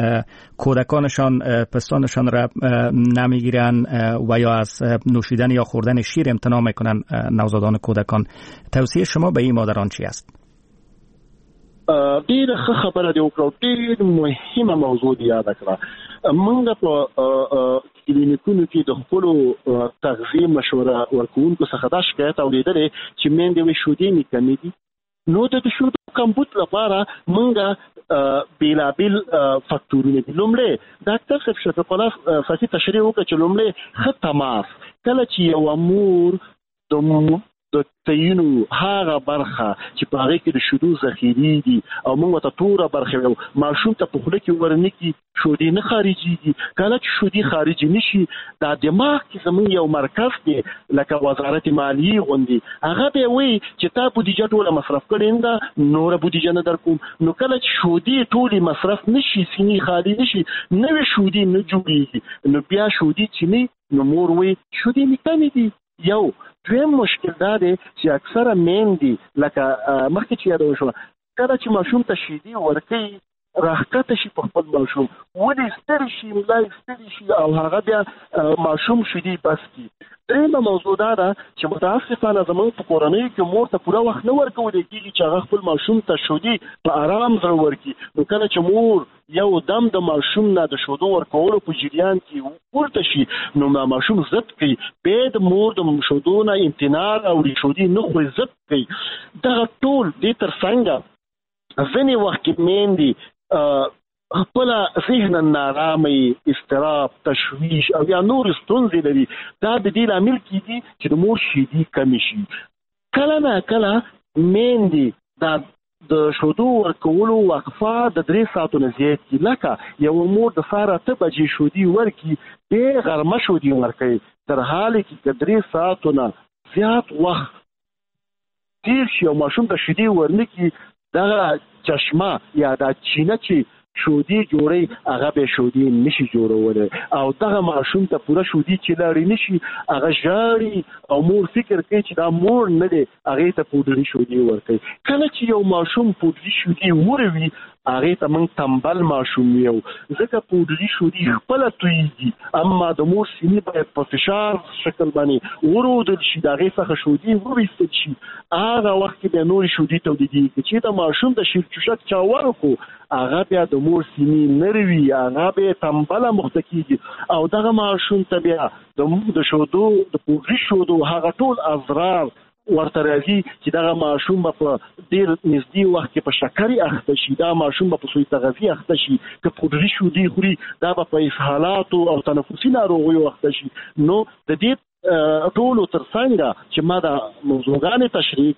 کودکانشان پستانشان را نمیگیرن و یا از نوشیدن یا خوردن شیر امتناع میکنن نوزادان کودکان. توصیه شما به این مادران چی است؟ ډیره ښه خبره دی وکړه، ډیر مهمه موضوع دی یاد کړه. موږ په کلینیکونو کې د خپلو تغذیې مشوره ورکوونکو څخه دا شکایت اورېدلی چې میندې وایي شودې مې کمې دي. نو د شودو کمبود لپاره موږ بیلابیل فاکتورونه دي. لومړی ډاکټر صاحب شفیق الله فصیح تشریح وکړه چې لومړی ښه تماس. کله چې یوه مور د تینو هغه برخه چې په هغې کې د شودو ذخیرې دي او موږ ته توره برخه ویو ماشوم ته په خوله کې ورنکي شودې نه خارجېږي. کله چې شودې خارجې نشي دا دماغ کې زموږ یو مرکز دی لکه وزارت مالیې غوندې، هغه به وایي چې تا بودیجه ټوله مصرف کړې ده نوره بودیجه نه در کوم. نو کله چې شودې ټولې مصرف نشي، سینې خالي نشي، نوې شودې نه جوړېږي. نو بیا شودې چې نه نو مور وایي شودې مې کمې دي. یو دویم مشکل دا دی چې اکثره میندې لکه مخکې چې یادونه شوه کله چې ماشوم ته شیدې ورکوي راحته شي په خپل ماشوم ولې ستړي شي ملای ستړي شي او هغه بیا ماشوم شدي بس کی. درېمه موضوع دا ده چې متاسفانه زموږ په کورنۍ کې مور ته پوره وخت نه ورکول کېږي چې هغه خپل ماشوم ته شودي په آرام زړه ورکړي. نو کله چې مور یو دم د ماشوم نه د شودو ورکولو په جریان کې ورته شي نو ماشوم ضد کوي، به د مور د شودو نه امتناع او د شودي نه خو ضد کوي. دغه ټول دې تر څنګه ځینې وخت کې میندې خپل ذهن نارامي، استراب، تشویش او یا نور ستونزې لري. دا د دې لامل کېږي چې د مور شیدې کمې شي. کله نه کله میندې دا د شودو ورکولو وقفه د 3 ساعتو نه زیات کی. لکه یو مور د سهار 8 بجې شودي ورکي به غرمه شودي ورکي، تر حاله کې 3 ساعتو نه زیات وخت تیر شي او ماشوم د شودي ورنکي دغه چشمه یا دا چینه چې شودي جوړي هغه به شودي نشي جوړولای او دغه ماشوم ته پوره شودي چې لاري نشي هغه ژاړي او مور فکر کوي چې دا مور نه دی هغه ته پودري شودي ورکوي. کله چې یو ماشوم پودري شودي وروي هغه ته موږ تنبل ماشوم یو، ځکه پودري شودي خپل تویږي اما د مور سینې باید په فشار شکل باندې ورودل شي، د هغې څخه شودي وویستل شي. هغه وخت کې بیا نورې شودي تولیدېږي چې د ماشوم د شیر چوشک چا ورکړو هغه بیا د مور سینې نه روي، هغه بیا تنبله مخته کېږي او دغه ماشوم ته بیا د شودو د پودري شودو هغه ټول اضرار ورته راځي چې دغه ماشوم به په ډېر نږدې وخت کې په شکرې اخته شي، دا ماشوم به په سوء تغذیې اخته شي، که پودري شودې خوري دا به په اسهالاتو او تنفسي ناروغیو اخته شي. نو د دې ټولو تر څنګ چې ما دا موضوعګانې تشریح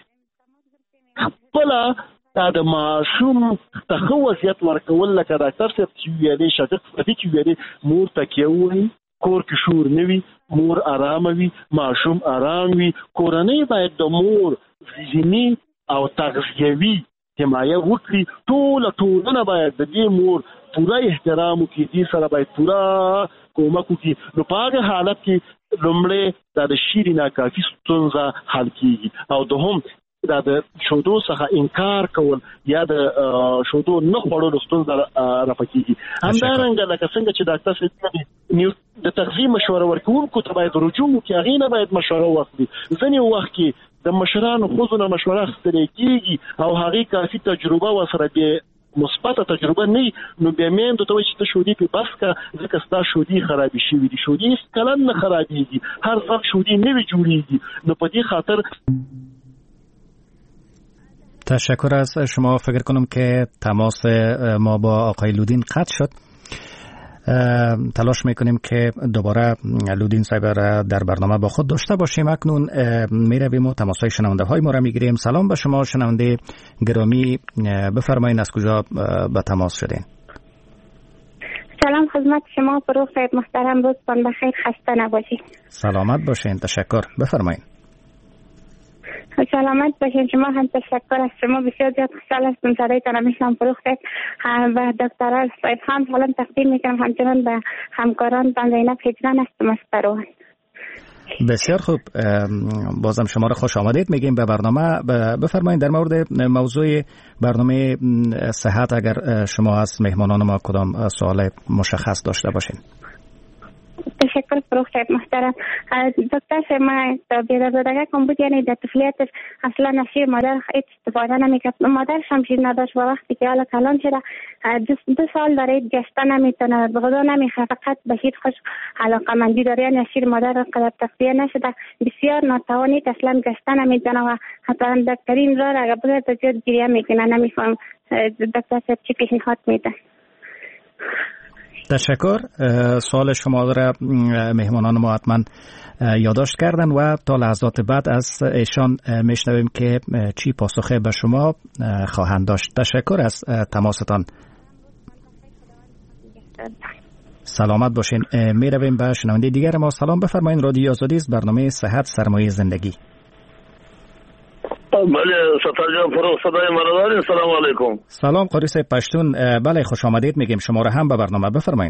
کړې خپله دا د ماشوم ته ښه وضعیت ورکول لکه ډاکټر صاحب چې ویلې شاګرد صاحب چې ویلې مور تکیه ووایي، کور کې شور نه وي، مور آرامه وي، ماشوم آرام وي. کورنۍ باید د مور ذهني او تغذیوي حمایه وکړي. ټوله ټولنه باید د دې مور پوره احترام وکړي، دې سره باید پوره کومک وکړي. نو په هغه حالت کې لومړی دا د شیرې ناکافي ستونزه حل کېږي او دوهم دا د شودو څخه انکار کول یا د شودو نه خوړلو ستونزه راپکېږي. همدارنګه لکه څنګه چې ډاکټر صاحب د تغذیې مشوره ورکوونکو ته باید رجوع وکړي، هغې نه باید مشوره واخلي. ځینې وخت کې د مشرانو ښځو نه مشوره اخیستلی کېږي او هغې کافي تجربه ورسره بې مثبته تجربه نه وي، نو بیا میندو ته وایي چې ته شودې پې بس کړه ځکه ستا شودې خرابې شوي دي. شودې هېڅ کله نه خرابېږي، هر وخت شودې نوې جوړېږي. نو په دې خاطر تشکر از شما. فکر کنم که تماس ما با آقای لودین قطع شد. تلاش میکنیم که دوباره لودین صاحب را در برنامه با خود داشته باشیم. اکنون میرویم و تماسهای شنونده های ما را میگیریم. سلام به شما شنونده گرامی، بفرمایید از کجا به تماس شدین؟ سلام خدمت شما فروغ صاحب محترم، روزتان بخیر، خسته نباشید. سلامت باشین. تشکر. بفرمایید. سلامت باشین. شما هم تشکر از شما، بسیار زیاد خوشحال هستم صدایتان را میشنوم فروغ صاحب و دکتر صاحب هم سلام تقدیم میکنم، همچنان به همکاران بنده زینب هجران هستم از پروان. بسیار خوب، بازم شما را خوش آمدید میگیم به برنامه. بفرمایید در مورد موضوع برنامه صحت اگر شما از مهمانان ما کدام سوال مشخص داشته باشین. تشکر فروغ صاحب محترم. دکتر صاحب ما بی‌درزدگی بود، یعنی در طفولیتش اصلا نشیر مادر هیچ استفاده نمیکرد، مادرش هم شیر نداشت و وقتی که حالا کلان شده 2 سال داره گشته نمیتونه، به غذا نمیخوره، فقط به شیر خوش علاقه‌مندی داره، یعنی شیر مادر قدر تغذیه نشده، بسیار ناتوانید، اصلا گشته نمیتونه و حتی دکترین را اگر بذاره تا زیاد گریه میکنه. نمیفهم دکتر صاحب چی پیشنهاد میده؟ تشکر. سوال شما را مهمانان ما حتما یادداشت کردن و تا لحظات بعد از ایشان میشنویم که چی پاسخ به شما خواهند داشت. تشکر از تماستان. سلامت باشین. می رویم به شنونده دیگر ما. سلام، بفرمایید. رادیو آزادی است، برنامه صحت سرمایه زندگی. بله ستار جان فروغ صدای مرا دارین. سلام علیکم. سلام قاری صاحب پشتون. بله خوش آمدید میگیم شما را هم به برنامه. بفرمایید.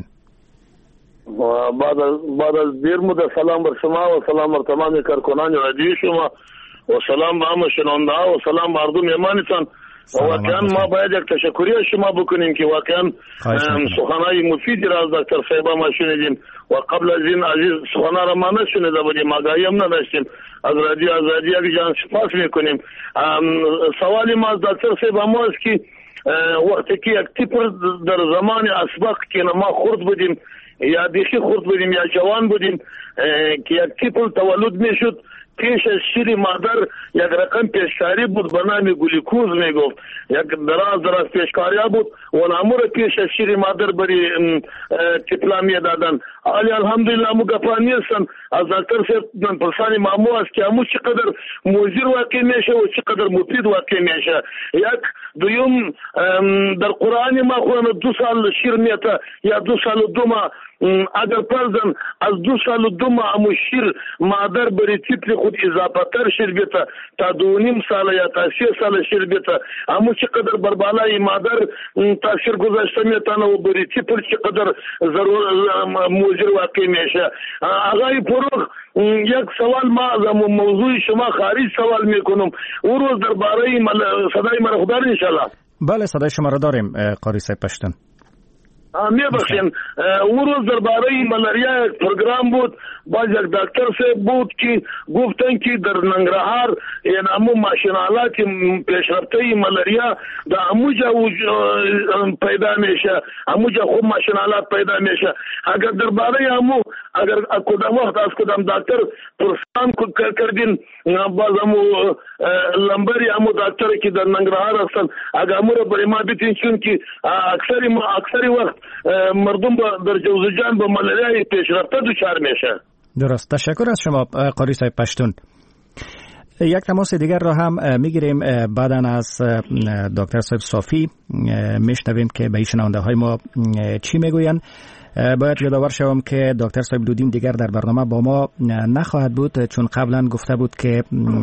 بعد از دیر مدت سلام بر شما و سلام بر تمام کارکنان رادیو شما و سلام به همه شنونده ها و سلام به مردم ایمانتان. واقعا ما باید یک تشکری از شما بکنیم که واقعا سخنهای مفیدی را از دکتر صاحب ما شنیدیم و قبل از این عزیز سخنها را ما نشنیده بودیم، آگاهی هم نداشتیم. از رادیو آزادی جان سپاس میکنیم. سوالی ما از دکتر صاحب ما است که وقتی که یک تیپر در زمان اسبق که ما خرد بودیم یا بیخی خرد بودیم یا جوان بودیم که یک تیپر تولد میشد، پیش از شیر مادر یک رقم پیشکاری بود به نام گلوکوز میگفت، یک دراز پیشکاری بود و نامور پیش از شیر مادر بری تپلا میدادن. حالی الحمدلله مو گپا نیستن. از دکتر صاحب پرسانی مامو است که امو چقدر مضر واقع میشه و چقدر مفید واقع میشه. یک دویم در قرآن ما خواهیم 2 سال شیر میته یا 2 سال دوما، اگر پرزن از 2 سال دوما امو شیر مادر بری تیپل خود اضافه تر شیر بیته تا 2.5 سال یا تا 3 سال شیر بیته، امو چقدر بر بالای مادر تاثیر گذاشته میتونه و بری تیپل چقدر مضر واقع میشه. آقای فروغ، یک سوال ما از موضوع شما خارج سوال میکنم. او روز درباره صدای مرا خوددار انشالله؟ بله صدای شما را داریم قاری صاحب پشتون. میبخشین. او روز درباره ملاریا یک پروگرام بود، باز یک دکتر صاحب بود که گفتن که در ننگرهار یعنی امو ماشینالات پیشرفته ملاریا در اموجا پیدا میشه، اموجا خوب ماشینالات پیدا میشه. اگر درباره امو اگر کدام وقت از کدام دکتر پرسان کردین باز امو لمبری امو دکتر که در ننگرهار هستن اگر امو را برای ما بیتین، چون که اکثری وقت مردم در جوزجان با ملاریا پیشرفته دچار میشه. درست، تشکر از شما قاری صاحب پشتون. یک تماس دیگر را هم میگیریم بعدن از دکتر صاحب صافی، میشنویم که به شنونده های ما چی میگوین. باید یادآور شوم که دکتر صاحب دودین دیگر در برنامه با ما نخواهد بود، چون قبلا گفته بود که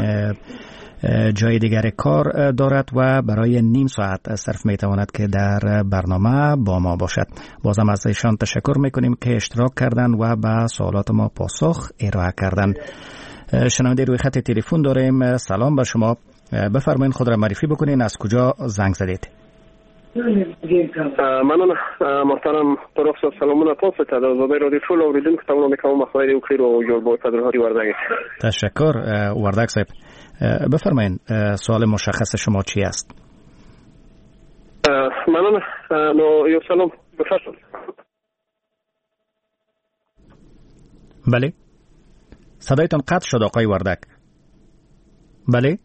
جای دیگر کار دارد و برای نیم ساعت صرف میتواند که در برنامه با ما باشد. بازم از ایشان تشکر میکنیم که اشتراک کردن و به سوالات ما پاسخ ارائه کردن. شنونده روی خط تلفن داریم. سلام به شما، بفرمایید خود را معرفی بکنین، از کجا زنگ زدید؟ منم محترم طرف صاحب سلامونه تاسو ته د زبیر رادیو ټول اوریدونکو ته مو کوم مخاطب وکړو او جوړ بو تدریجی وردګ. تشکر وردګ صاحب. بفرمایید سوال مشخص شما چی است؟ منم نو یو سلام بفرمایید. بله صدایتان قطع شد آقای وردګ. بله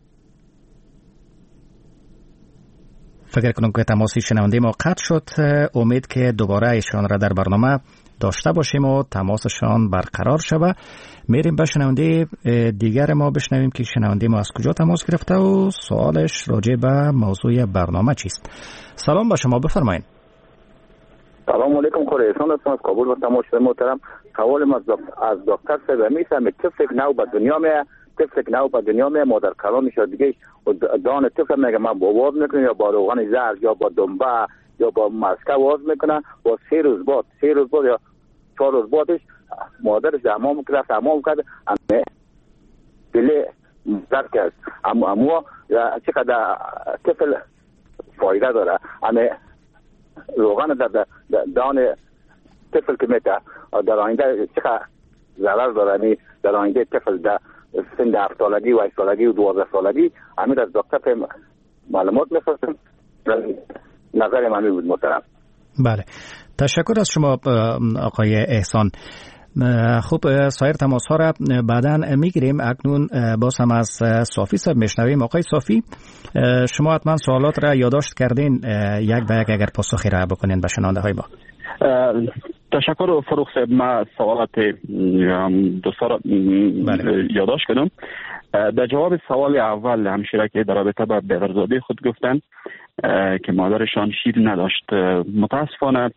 فکر کنم که تماسی شنونده ما قطع شد. امید که دوباره ایشان را در برنامه داشته باشیم و تماسشان برقرار شود. میریم به شنونده دیگر ما بشنویم که شنونده ما از کجا تماس گرفته و سوالش راجع به موضوع برنامه چیست. سلام با شما، بفرمایید. سلام علیکم، خورهستان هستم از کابل و تماشاگر محترم. سوالم از دکتر صاحب میسم طفل نو به دنیا میاد، طفل نو به دنیا میاد، مادر کلانش دیگه دان طفل میگه من با واز میکنه یا با روغن زرد یا با دنبه یا با مسکه واز میکنه و 3 روز بعد یا 4 روز بعدش مادرش حمام کرد همه دل زرد کرد. اما چقدر طفل فایده داره همه روغن در دان طفل که میته در آینده چقدر ضرر داره. در آینده طفل در سن 7 سالگی و 8 سالگی و 12 سالگی همین از دکتر معلومات می‌خواستم. نظر من بود محترم. بله تشکر از شما آقای احسان. خوب سایر تماس ها را بعداً میگیریم. اکنون باز هم از صافی صاحب میشنویم. آقای صافی شما حتما سوالات را یادداشت کردین، یک به یک اگر پاسخی را بکنین به شنونده های ما. تشکر فروغ صاحب، ما سوالات دوستان را یادداشت کردم. در جواب سوال اول همشیره که در رابطه با بغرزاده خود گفتن که مادرشان شیر نداشت، متاسفانه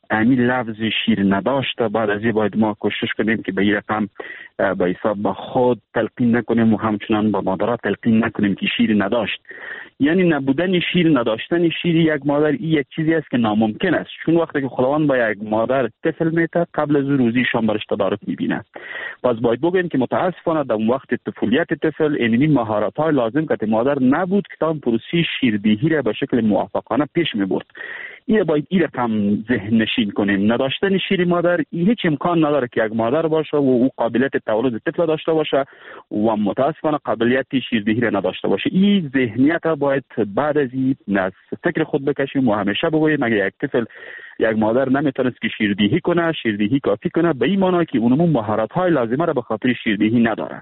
همین لفظ شیر نداشته. بعد از این باید ما کوشش کنیم که به این رقم به حساب به خود تلقین نکنیم و همچنان به مادرها تلقین نکنیم که شیر نداشت. یعنی نبودن شیر، نداشتن شیر یک مادر این یک چیزی است که ناممکن است، چون وقتی که خداوند با یک مادر طفل میته قبل از روزیشان برش تدارک میبینه. پس باید بگویم که متاسفانه در وقت طفولیت طفل این مهارت های لازم که مادر نبود که تا پروسه شیردهی را به شکل موفقانه پیش میبرد. این باید این رقم ذهن نشین کنیم. نداشتن شیر مادر هیچ امکان نداره که یک مادر باشه و او قابلیت تولد طفل داشته باشه و متاسفانه قابلیت شیردهی را نداشته باشه. این ذهنیت باید بعد از این از فکر خود بکشیم و همیشه بگوییم اگر یک طفل یک مادر نمیتونست که شیردهی کنه، شیردهی کافی کنه، به این معنی که اونمون مهارت های لازمه را به خاطر شیردهی نداره.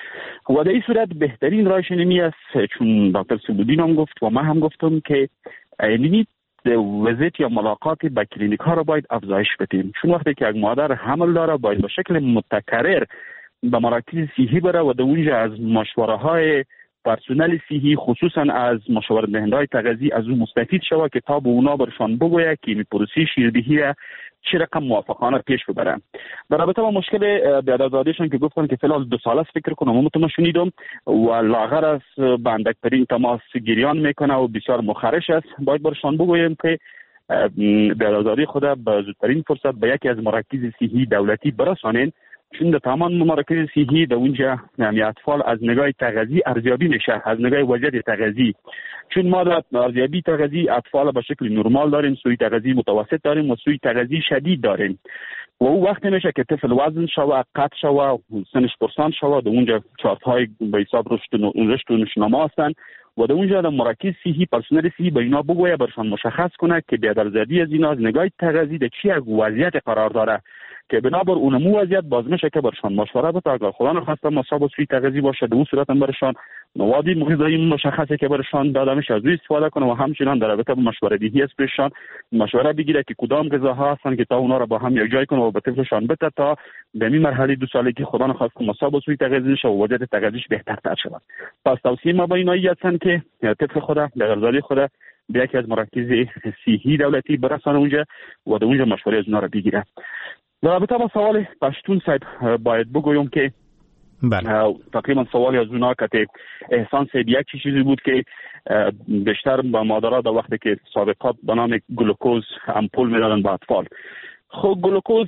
و در این صورت بهترین راهش اینمی است، چون دکتر سبودین هم گفت و من هم گفتم که اینمی وزیت یا ملاقات با کلینیک ها را باید افزایش بدیم، چون وقتی که یک مادر حمل داره باید به شکل متکرر به مراکز صحی بره و در اونجا از مشوره های پرسنل صحی خصوصا از مشاوره دهنده های تغذیه از اون مستفید شود که تا به اونا برشان بگوید که این پروسه شیردهی را چه رقم موافقانه پیش ببرن. در رابطه با مشکل بیادرزادیشان که گفتن که فعلا 2 سال است فکر کنم من شنیدم و لاغر از بندکترین تماس گریان میکنه و بسیار مخرش است. باید برشان بگویم که بیادرزادی خود به زودترین فرصت به یکی از مراکز صحی دولتی برسانین، چون در تمام مراکز صحی در اونجا اطفال از نگاه تغذیه ارزیابی میشه، از نگاه وضعیت تغذیه، چون ما در ارزیابی تغذیه اطفال به شکل نرمال داریم، سوی تغذیه متوسط داریم و سوی تغذیه شدید داریم و او وقتی میشه که طفل وزن شوه، قد شوه، سنش پرسان شوه، در اونجا چارت های به حساب رشد و نشنما هستن و در اونجا در مراکز صحی پرسنل صحی به اینا بگویه برشان مشخص کنه که بیادرزادی از اینا از نگاه تغذیه در چی یک وضعیت قرار داره که بنابر اونمو وضعیت باز میشه که برشان مشوره بده. اگر خدا نخواسته مصاب سوی تغذیه باشه در اون صورت هم برشان مواد غذایی مشخصه که برشان داده میشه از روی استفاده کنه و همچنان در رابطه با مشوره دهی از برشان مشوره بگیره که کدام غذاها هستن که تا اونا را با هم یک جای کنه و به طفلشان بده تا به این مرحله 2 سالگی خدا نخواسته مصاب سوی تغذیه شه و وضعیت تغذیهش بهتر شود. پس توصیه ما با اینایی هستن که طفل خود بیادرزادی خود به یکی از مراکز صحی دولتی برسانه اونجا و در اونجا مشوره از اونا را بگیره. در رابطه با سوال پشتون صاحب باید بگویم که تقریبا سوالی از اونا که احسان صاحب یک چیزی بود که بیشتر با مادرها در وقتی که سابقات به نام گلوکوز امپول میدادن به اطفال. خب گلوکوز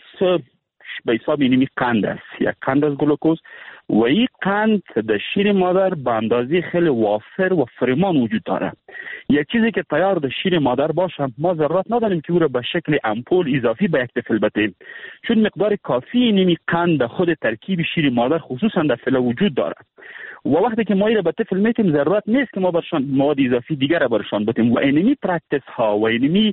به حساب اینمی قند است، یک قند از گلوکوز و این قند در شیر مادر به اندازه خیلی وافر و فریمان وجود داره. یک چیزی که تیار در شیر مادر باشه ما ضرورت نداریم که او را به شکل امپول اضافی به یک طفل بدیم، چون مقدار کافی اینمی قند در خود ترکیب شیر مادر خصوصا در فعل وجود داره و وقتی که ما این را به طفل میتیم ضرورت نیست که ما برشان مواد اضافی دیگر را برشان بدیم و اینمی پرکتس ها و اینمی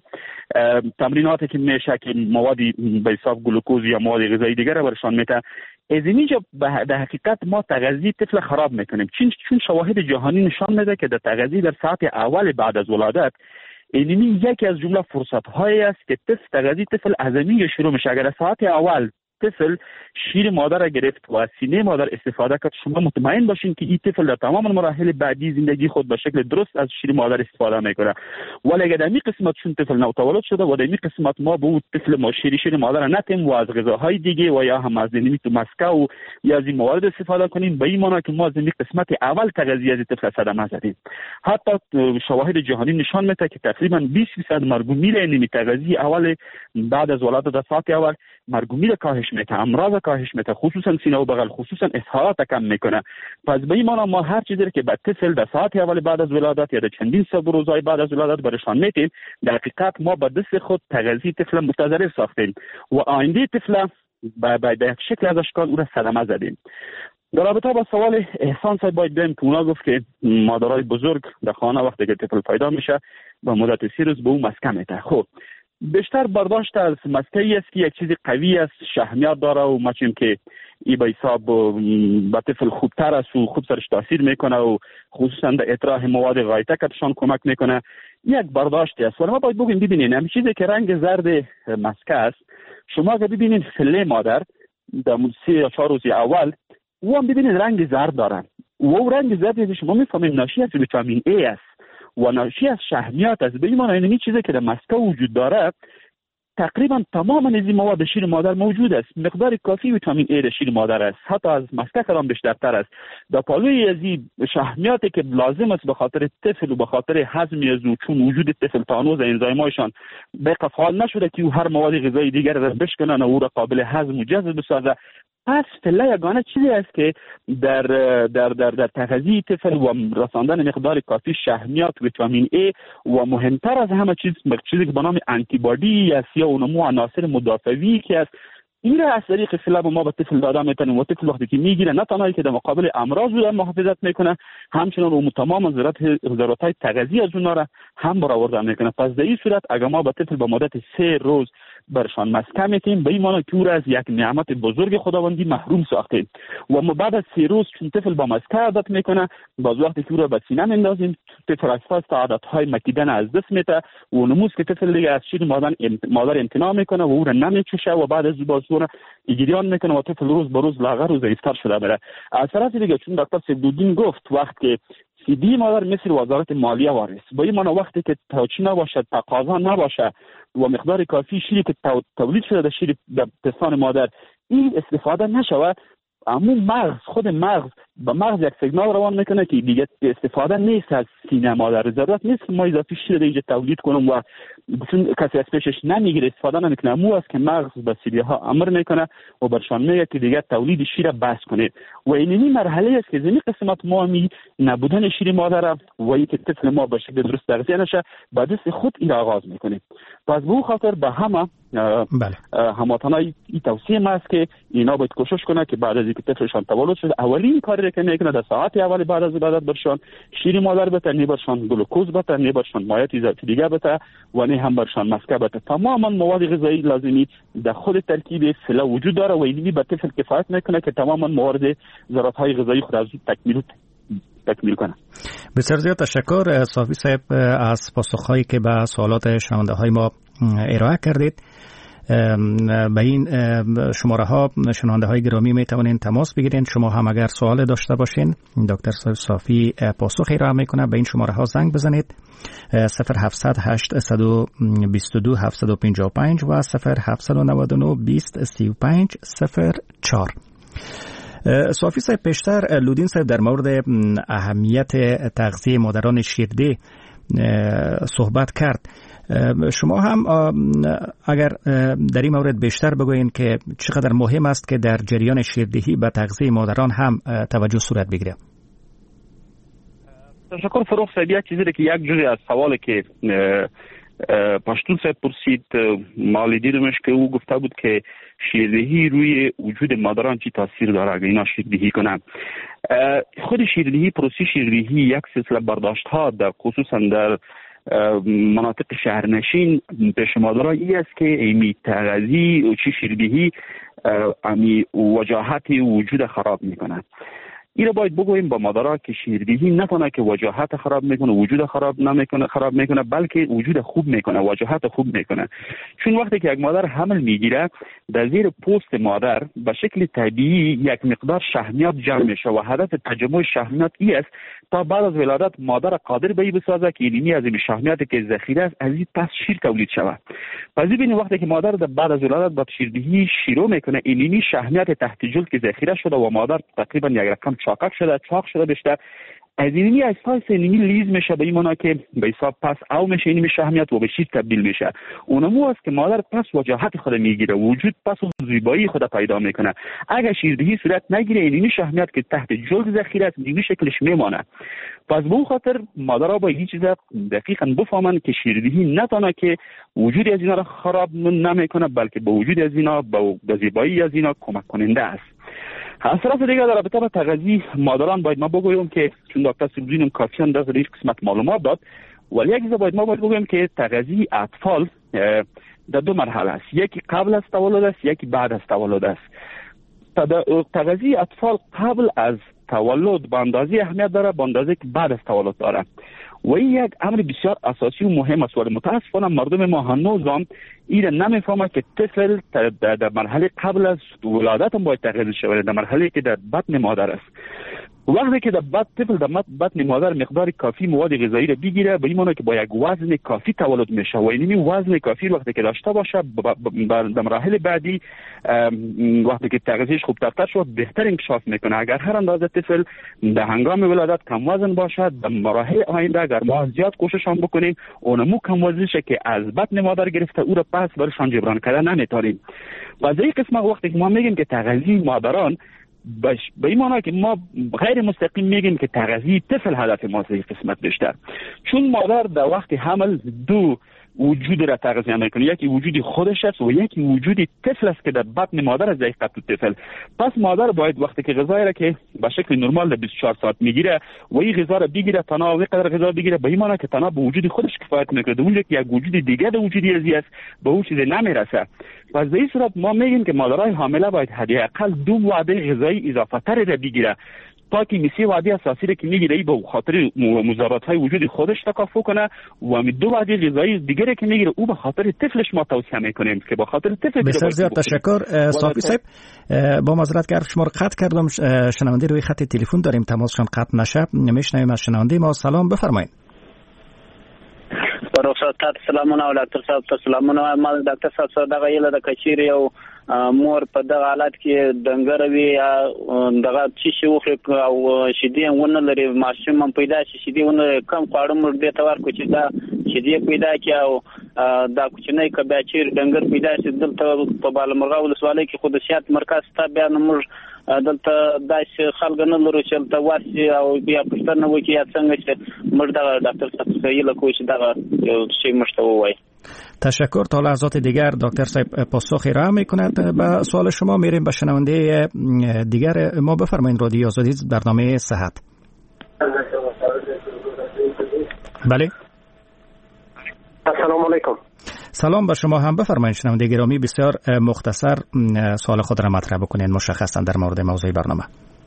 تمریناتی که میشه که مواد به حساب گلوکوز یا مواد غذایی دیگر را برشان میته از اینجا در حقیقت ما تغذیه طفل خراب میکنیم، چون شواهد جهانی نشان میده که در تغذیه در ساعت اول بعد از ولادت اینمی یکی از جمله فرصت هایی است که تغذیه طفل از اینجا شروع میشه. اگر ساعت اول طفل شیر مادر را گرفت و از سینه مادر استفاده کرد شما مطمئن باشین که این طفل در تمام مراحل بعدی زندگی خود به شکل درست از شیر مادر استفاده میکنه. ولی اگر در این قسمت چون طفل نوتولد شده و در این قسمت ما به اون طفل ما شیر مادر را نتیم و از غذاهای دیگه و یا هم از نمی تو مسکه و یا از این موارد استفاده کنیم به این معنی که ما از این قسمت اول تغذیه از طفل صدمه زدیم. حتی شواهد جهانی نشان میده که تقریبا 20% مرگ و میر این تغذیه اول بعد از ولادت در ساعت اول مرگ و میر کاهش میده، امراض کاهش میده، خصوصا سینه و بغل، خصوصا اسهالات کم میکنه. پس به این معنی ما هر چیزی که به طفل در ساعت اول بعد از ولادت یا در چندین سه روزهای بعد از ولادت برشان میتیم در حقیقت ما به دست خود تغذیه طفل متضرر ساختیم و آینده طفل به یک شکل از اشکال او را صدمه زدیم. در رابطه با سوال احسان صاحب باید بگم که اونا گفت که مادرای بزرگ در خانه وقتی که طفل پیدا میشه با مدت 3 روز به اون مسکه میده. خب بیشتر برداشت از مسکه‌ای است که یک چیز قوی است، شحمیات داره و ما چیم که ای به حساب به طفل خوبتر است و خوب سرش تاثیر میکنه و خصوصا در اطراح مواد غایطه کتشان کمک میکنه. یک برداشتی است. ولی ما باید بگیم ببینین همین چیزی که رنگ زرد مسکه است شما اگر ببینین فله مادر در 3 یا 4 روز اول او هم ببینین رنگ زرد داره و او رنگ زرد شما میفهمین ناشی از ویتامین ای است و ناشی از شحمیات است. به این معنی چیزی که در مسکه وجود داره تقریبا تمام از این مواد شیر مادر موجود است. مقدار کافی ویتامین ای در شیر مادر است، حتی از مسکه هم بیشترتر است. در پالوی از این شحمیاتی که لازم است به خاطر طفل و به خاطر هضم از او، چون وجود طفل تانوز انزایمایشان به فعال نشده که او هر مواد غذایی دیگر را بشکنن و او را قابل هضم و جذب بسازه. پس فعلا یگانه چیزی است که در تغذیه طفل و رساندن مقدار کافی شحمیات، ویتامین ای و مهمتر از همه چیزی که به نام آنتی بادی است یا نمو عناصر مدافعی که است، این را از طریق فلاب ما به طفل داده میتونیم و طفل وقتی که میگیره نه تنها که در مقابل امراض رو محافظت میکنه، همچنین اون تمام ضرورت‌های تغذیه از اونها را هم برآورده میکنه. پس در این صورت اگر ما به طفل به مدت 3 روز برشان مسکه میتیم، به این معنی که او را از یک نعمت بزرگ خداوندی محروم ساختیم و ما بعد از 3 روز چون طفل با مسکه عادت میکنه، باز وقتی که او را به سینه میندازیم طفل اساس عادت‌های مکیدن از دست میده و نموز که طفل دیگه از شیر مادر امتناع میکنه و او را نمیچوشه و بعد از باز ایگریان میکنه و طفل روز به روز لاغر و ضعیفتر شده بره. از طرف دیگه چون دکتر سیدالدین گفت وقت که سیدی مادر مثل وزارت مالیه وارث، با این معنی وقتی که توچی نباشه، تقاضا نباشه و مقدار کافی شیری که تولید شده در شیر پستان مادر این استفاده نشود، اما مغز خود مغز به مغز یک سیگنال روان میکنه که دیگه استفاده نیست از سینه مادر، ضرورت نیست که ما اضافی شیر اینجا تولید کنم و چون کسی از پیشش نمیگیره استفاده نمیکنه، اما است که مغز به سیری ها امر میکنه و برشان میگه که دیگه تولید شیر بس کنه و این مرحله است که زمین قسمت ما نبودن شیر مادر و اینکه طفل ما به شکل درست تغذیه نشه به دست خود این آغاز میکنه. پس به خاطر به همه هموطنای این توصیه ما است که اینا باید کوشش کنه که بعد از اینکه طفلشان تولد شده اولین کاری که میکنه در ساعت اول بعد از ولادت برشان شیر مادر بده، نه برشان گلوکوز بده، نه برشان مایعات اضافی دیگه بده و نه هم برشان مسکه بده. تماما مواد غذایی لازمی در خود ترکیب فعلا وجود داره و این به طفل کفایت میکنه که تماما موارد ضرورت‌های غذایی خود از تکمیل کنه. بسیار زیاد تشکر صافی صاحب از پاسخهایی که به سوالات شنونده های ما ارائه کردید. به این شماره ها شنونده های گرامی می توانید تماس بگیرید. شما هم اگر سوال داشته باشین دکتر صافی پاسخ ارائه میکنه. به این شماره ها زنگ بزنید 0700 822 755 و 0799 20 35 04. صافی صاحب پیشتر لودین صاحب در مورد اهمیت تغذیه مادران شیرده صحبت کرد. شما هم اگر در این مورد بیشتر بگوین که چقدر مهم است که در جریان شیردهی به تغذیه مادران هم توجه صورت بگیره. تشکر فروخ صاحب. یک چیزی که یک جزئی از سوالی که پشتون صاحب پرسید مالی دیدمش که او گفته بود که شیردهی روی وجود مادران چی تاثیر داره اگر اینا شیردهی کنن. خود شیردهی، پروسه شیردهی یک سلسله برداشت ها در خصوصا در مناطق شهرنشین پیش مادرها ای است که ایمی تغذیه و چی شیردهی امی وجاهت وجود خراب میکنه. این را باید بگوییم با مادرها که شیردهی نه تنها که وجاهت خراب میکنه، وجود خراب میکنه بلکه وجود خوب میکنه، وجاهت خوب میکنه. چون وقتی که یک مادر حمل میگیره در زیر پوست مادر به شکل طبیعی یک مقدار شحمیات جمع میشه و هدف تجمع شحمیات ای است تا بعد از ولادت مادر قادر به این بسازه که اینمی از این شحمیاتی که ذخیره است از این پس شیر تولید شود. پس ببینید وقتی که مادر بعد از ولادت با شیردهی شروع میکنه اینمی شحمیات تحت جلد که ذخیره شده و مادر تقریبا یک رقم چاق شده بیشتر از اینمی اساس اینمی لیز میشه به این معنی که به حساب پس او میشه اینمی شحمیات و به شیر تبدیل میشه. اونمو است که مادر پس وجاهت خود میگیره، وجود پس زیبایی خود پیدا میکنه. اگر شیردهی صورت نگیره اینمی شحمیات که تحت جلد ذخیره است اینمی شکلش میمانه. پس به اون خاطر مادرها با این چیزا دقیقاً بفهمن که شیردهی نه تنها که وجود از اینا را خراب نمیکنه بلکه به وجود از اینا به زیبایی از اینا کمک کننده است. از طرف دیگه در رابطه با تغذیه مادران باید ما بگویم که چون دکتر سیدالدین کافیان در این قسمت معلومات داد، ولی یک چیز باید بگویم که تغذیه اطفال در دو مرحله است، یکی قبل از تولد است، یکی بعد از تولد است. تغذیه اطفال قبل از تولد به اندازه اهمیت داره به اندازه که بعد از تولد داره و این یک امر بسیار اساسی و مهم است. ولی متاسفانه مردم ما هنوز هم این نمیفهمه که طفل در مرحله قبل از ولادت هم باید تغذیه شود، در مرحله که در بطن مادر است. وقتی که در بطن مادر مقدار کافی مواد غذایی را بگیره، به این معنی که با یک وزن کافی تولد میشه و این وزن کافی وقتی که داشته باشه در مراحل بعدی وقتی که تغذیهش خوبتر شد بهتر انکشاف میکنه. اگر هر اندازه طفل در هنگام ولادت کم وزن باشد، در مراحل آینده اگر ما زیاد کوشش هم بکنیم اونمو کم وزنشه که از بطن مادر گرفته او را پس برشان جبران کردن نمیتونیم. و از این قسمت وقتی که ما میگیم که تغذیه مادران به این معنی که ما غیر مستقیم میگیم که تغذیه طفل هدف ماست این قسمت بیشتر، چون مادر در وقت حمل دو وجود را تغذیه میکنه، یکی وجودی خودش است و یکی وجودی طفل است که در بطن مادر است. در طفل پس مادر باید وقتی که غذایی را که به شکل نرمال در 24 ساعت میگیره و این غذا را بگیره، تنها و قدر غذا بگیره، به این معنی که تنها به وجود خودش کفایت میکنه، اونجا که یک وجود دیگه در وجودی ازی است به اون چیز نمیرسه. پس در این صورت ما میگیم که مادرای حامله باید حداقل 2 وعده غذایی اضافه تر را بگیره تا که میسی وعده اساسی را که میگیره به خاطر مضرات های وجود خودش تکافو کنه و می 2 وعده غذایی دیگه که میگیره او به خاطر طفلش ما توصیه میکنیم که به خاطر طفل. بسیار زیاد تشکر صافی صاحب. با معذرت که شما رو قطع کردم، شنونده روی خط تلفن داریم، تماسشان قطع نشه. میشنویم از شنونده ما. سلام، بفرمایید. رخصت سلامونه او ډاکټر صاحب ته سلامونه. ما ډاکټر صاحب سره دغه یله د کچيري او مور په دغه حالت کې دنګروي دغه چې وخت او شیدې ونه لري، ماشوم هم پیدا شي شیدې ونه کم خواړه مړ دې تور کو چې دا شیدې پیدا کی او دا کوچنۍ کبه چې دنګر پیدا شي دلته په بالمرغه ولسوالۍ کې خودشیات مرکز ته بیا نمبر دلته داسې خلک نه لرو چې ته واسي او بیا پښتنه وکي یا څنګه چې مړ دا ډاکټر صاحب صحیح لکه چې دا شی مشته وای. تشکر. تا لحظات دیگر دکتر صاحب پاسخی را میکند به سوال شما. میریم به شنونده دیگر ما. بفرمایید. رادیو آزادی برنامه صحت. بله. السلام علیکم. سلام به شما هم. بفرمایید شنونده گرامی، بسیار مختصر سوال خود را مطرح بکنید مشخصا در مورد موضوع برنامه.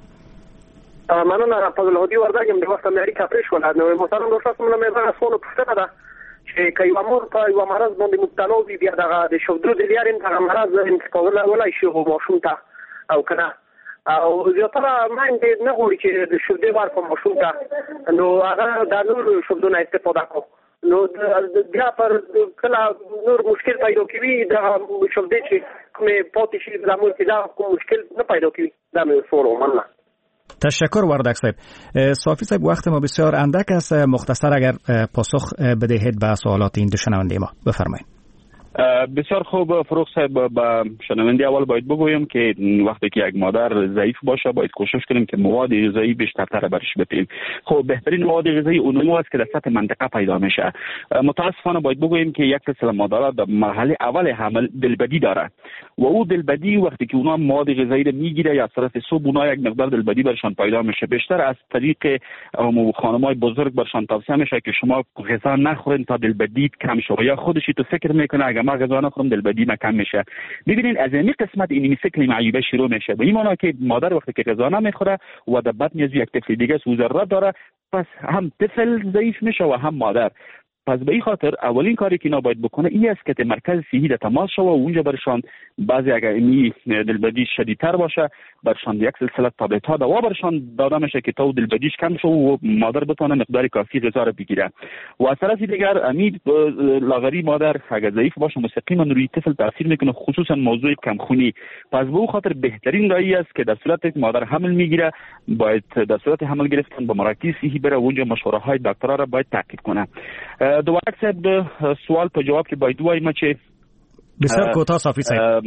مننه. فضل هادی ورداګم د وخت امریکا پرېښ ولادت نو محترم دوست صاحب مله مې سوال پوښتنه ده چې که یو مور په یو مرض باندې مبتلا وي بیا دغه د شودرو د لیارین دغه مرض انتقالولای شي ماشوم ته او کنه او زیاتره ماندې نه غواړي چې د شودې ورکړو ماشوم ته، نو هغه د نور شودونه استفاده کوي، نو بیا پر کله نور مشکل پیدا کوي دغه شودې چې کومې پاتې شي د مور کې دا کوم مشکل نه پیدا کوي. دا مې سوال مننه. تشکر وردک صاحب. صافی صاحب وقت ما بسیار اندک است، مختصر اگر پاسخ بدهید به سوالات این دو شنونده ما. بفرمایید. بسیار خوب فروغ صاحب. با شنونده اول باید بگویم که وقتی که یک مادر ضعیف باشه باید کوشش کنیم که مواد غذایی بیشتر برش بدیم. خب بهترین مواد غذایی اونمو است که در سطح منطقه پیدا میشه. متاسفانه باید بگویم که یک سلسله مادرها در مرحله اول حمل دلبدی داره و او دلبدی وقتی که اونا مواد غذایی رو میگیره یا صرف صبح اونا یک مقدار دلبدی برشان پیدا میشه. بیشتر از طریق خانمای بزرگ برشان توصیه میشه که شما غذا نخورین تا دلبدی کم شه، یا خودشی تو فکر میکنه اگه ما غذا نخورم دلبدی کم میشه. ببینید از این قسمت این سیکل معیوبه شروع میشه، به این معنی که مادر وقتی که غذا نمیخوره و در بطن از یک طفل دیگه ضرورت داره، پس هم طفل ضعیف میشه و هم مادر. پس به این خاطر اولین کاری که اینا باید بکنه این است که مرکز صحی را تماس شوه و اونجا برشان بعضی اگر اینی دلبدی شدیدتر باشه برشان یک سلسله تابلت ها دوا برشان داده میشه که تا دلبدیش کم شو و مادر بتونه مقدار کافی غذا را بگیره. و از طرف دیگر امید لاغری مادر اگر ضعیف باشه مستقیما روی طفل تاثیر میکنه، خصوصا موضوع کمخونی. پس به اون خاطر بهترین رای است که در صورت که مادر حمل میگیره باید در صورت حمل گرفتن به مراکز صحی بره و اونجا مشوره های دکترا را باید تعقیب کنه. دوباره صاحب سوال په جواب کې باید وایم چې بسیار کوتاه صافی صاحب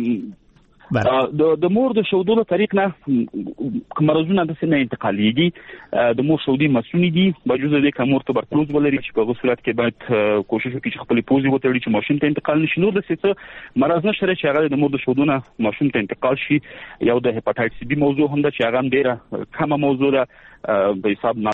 د مور د شودو طریق نه مرزونه د سینې انتقالیږي. د مور شودي مسونی دي باجوز د کومور تبرکلوز ولري چې په صورت کې باید کوشش وکړي چې خپل پوزي وتړي چې ماشوم ته انتقال نشي. نور د څه مرز نشره چې هغه د مور د شودو نه ماشوم ته انتقال شي. یو د هپاتایتس بی موضوع هم ده چې هغه ډیره کمه موضوع ده په حساب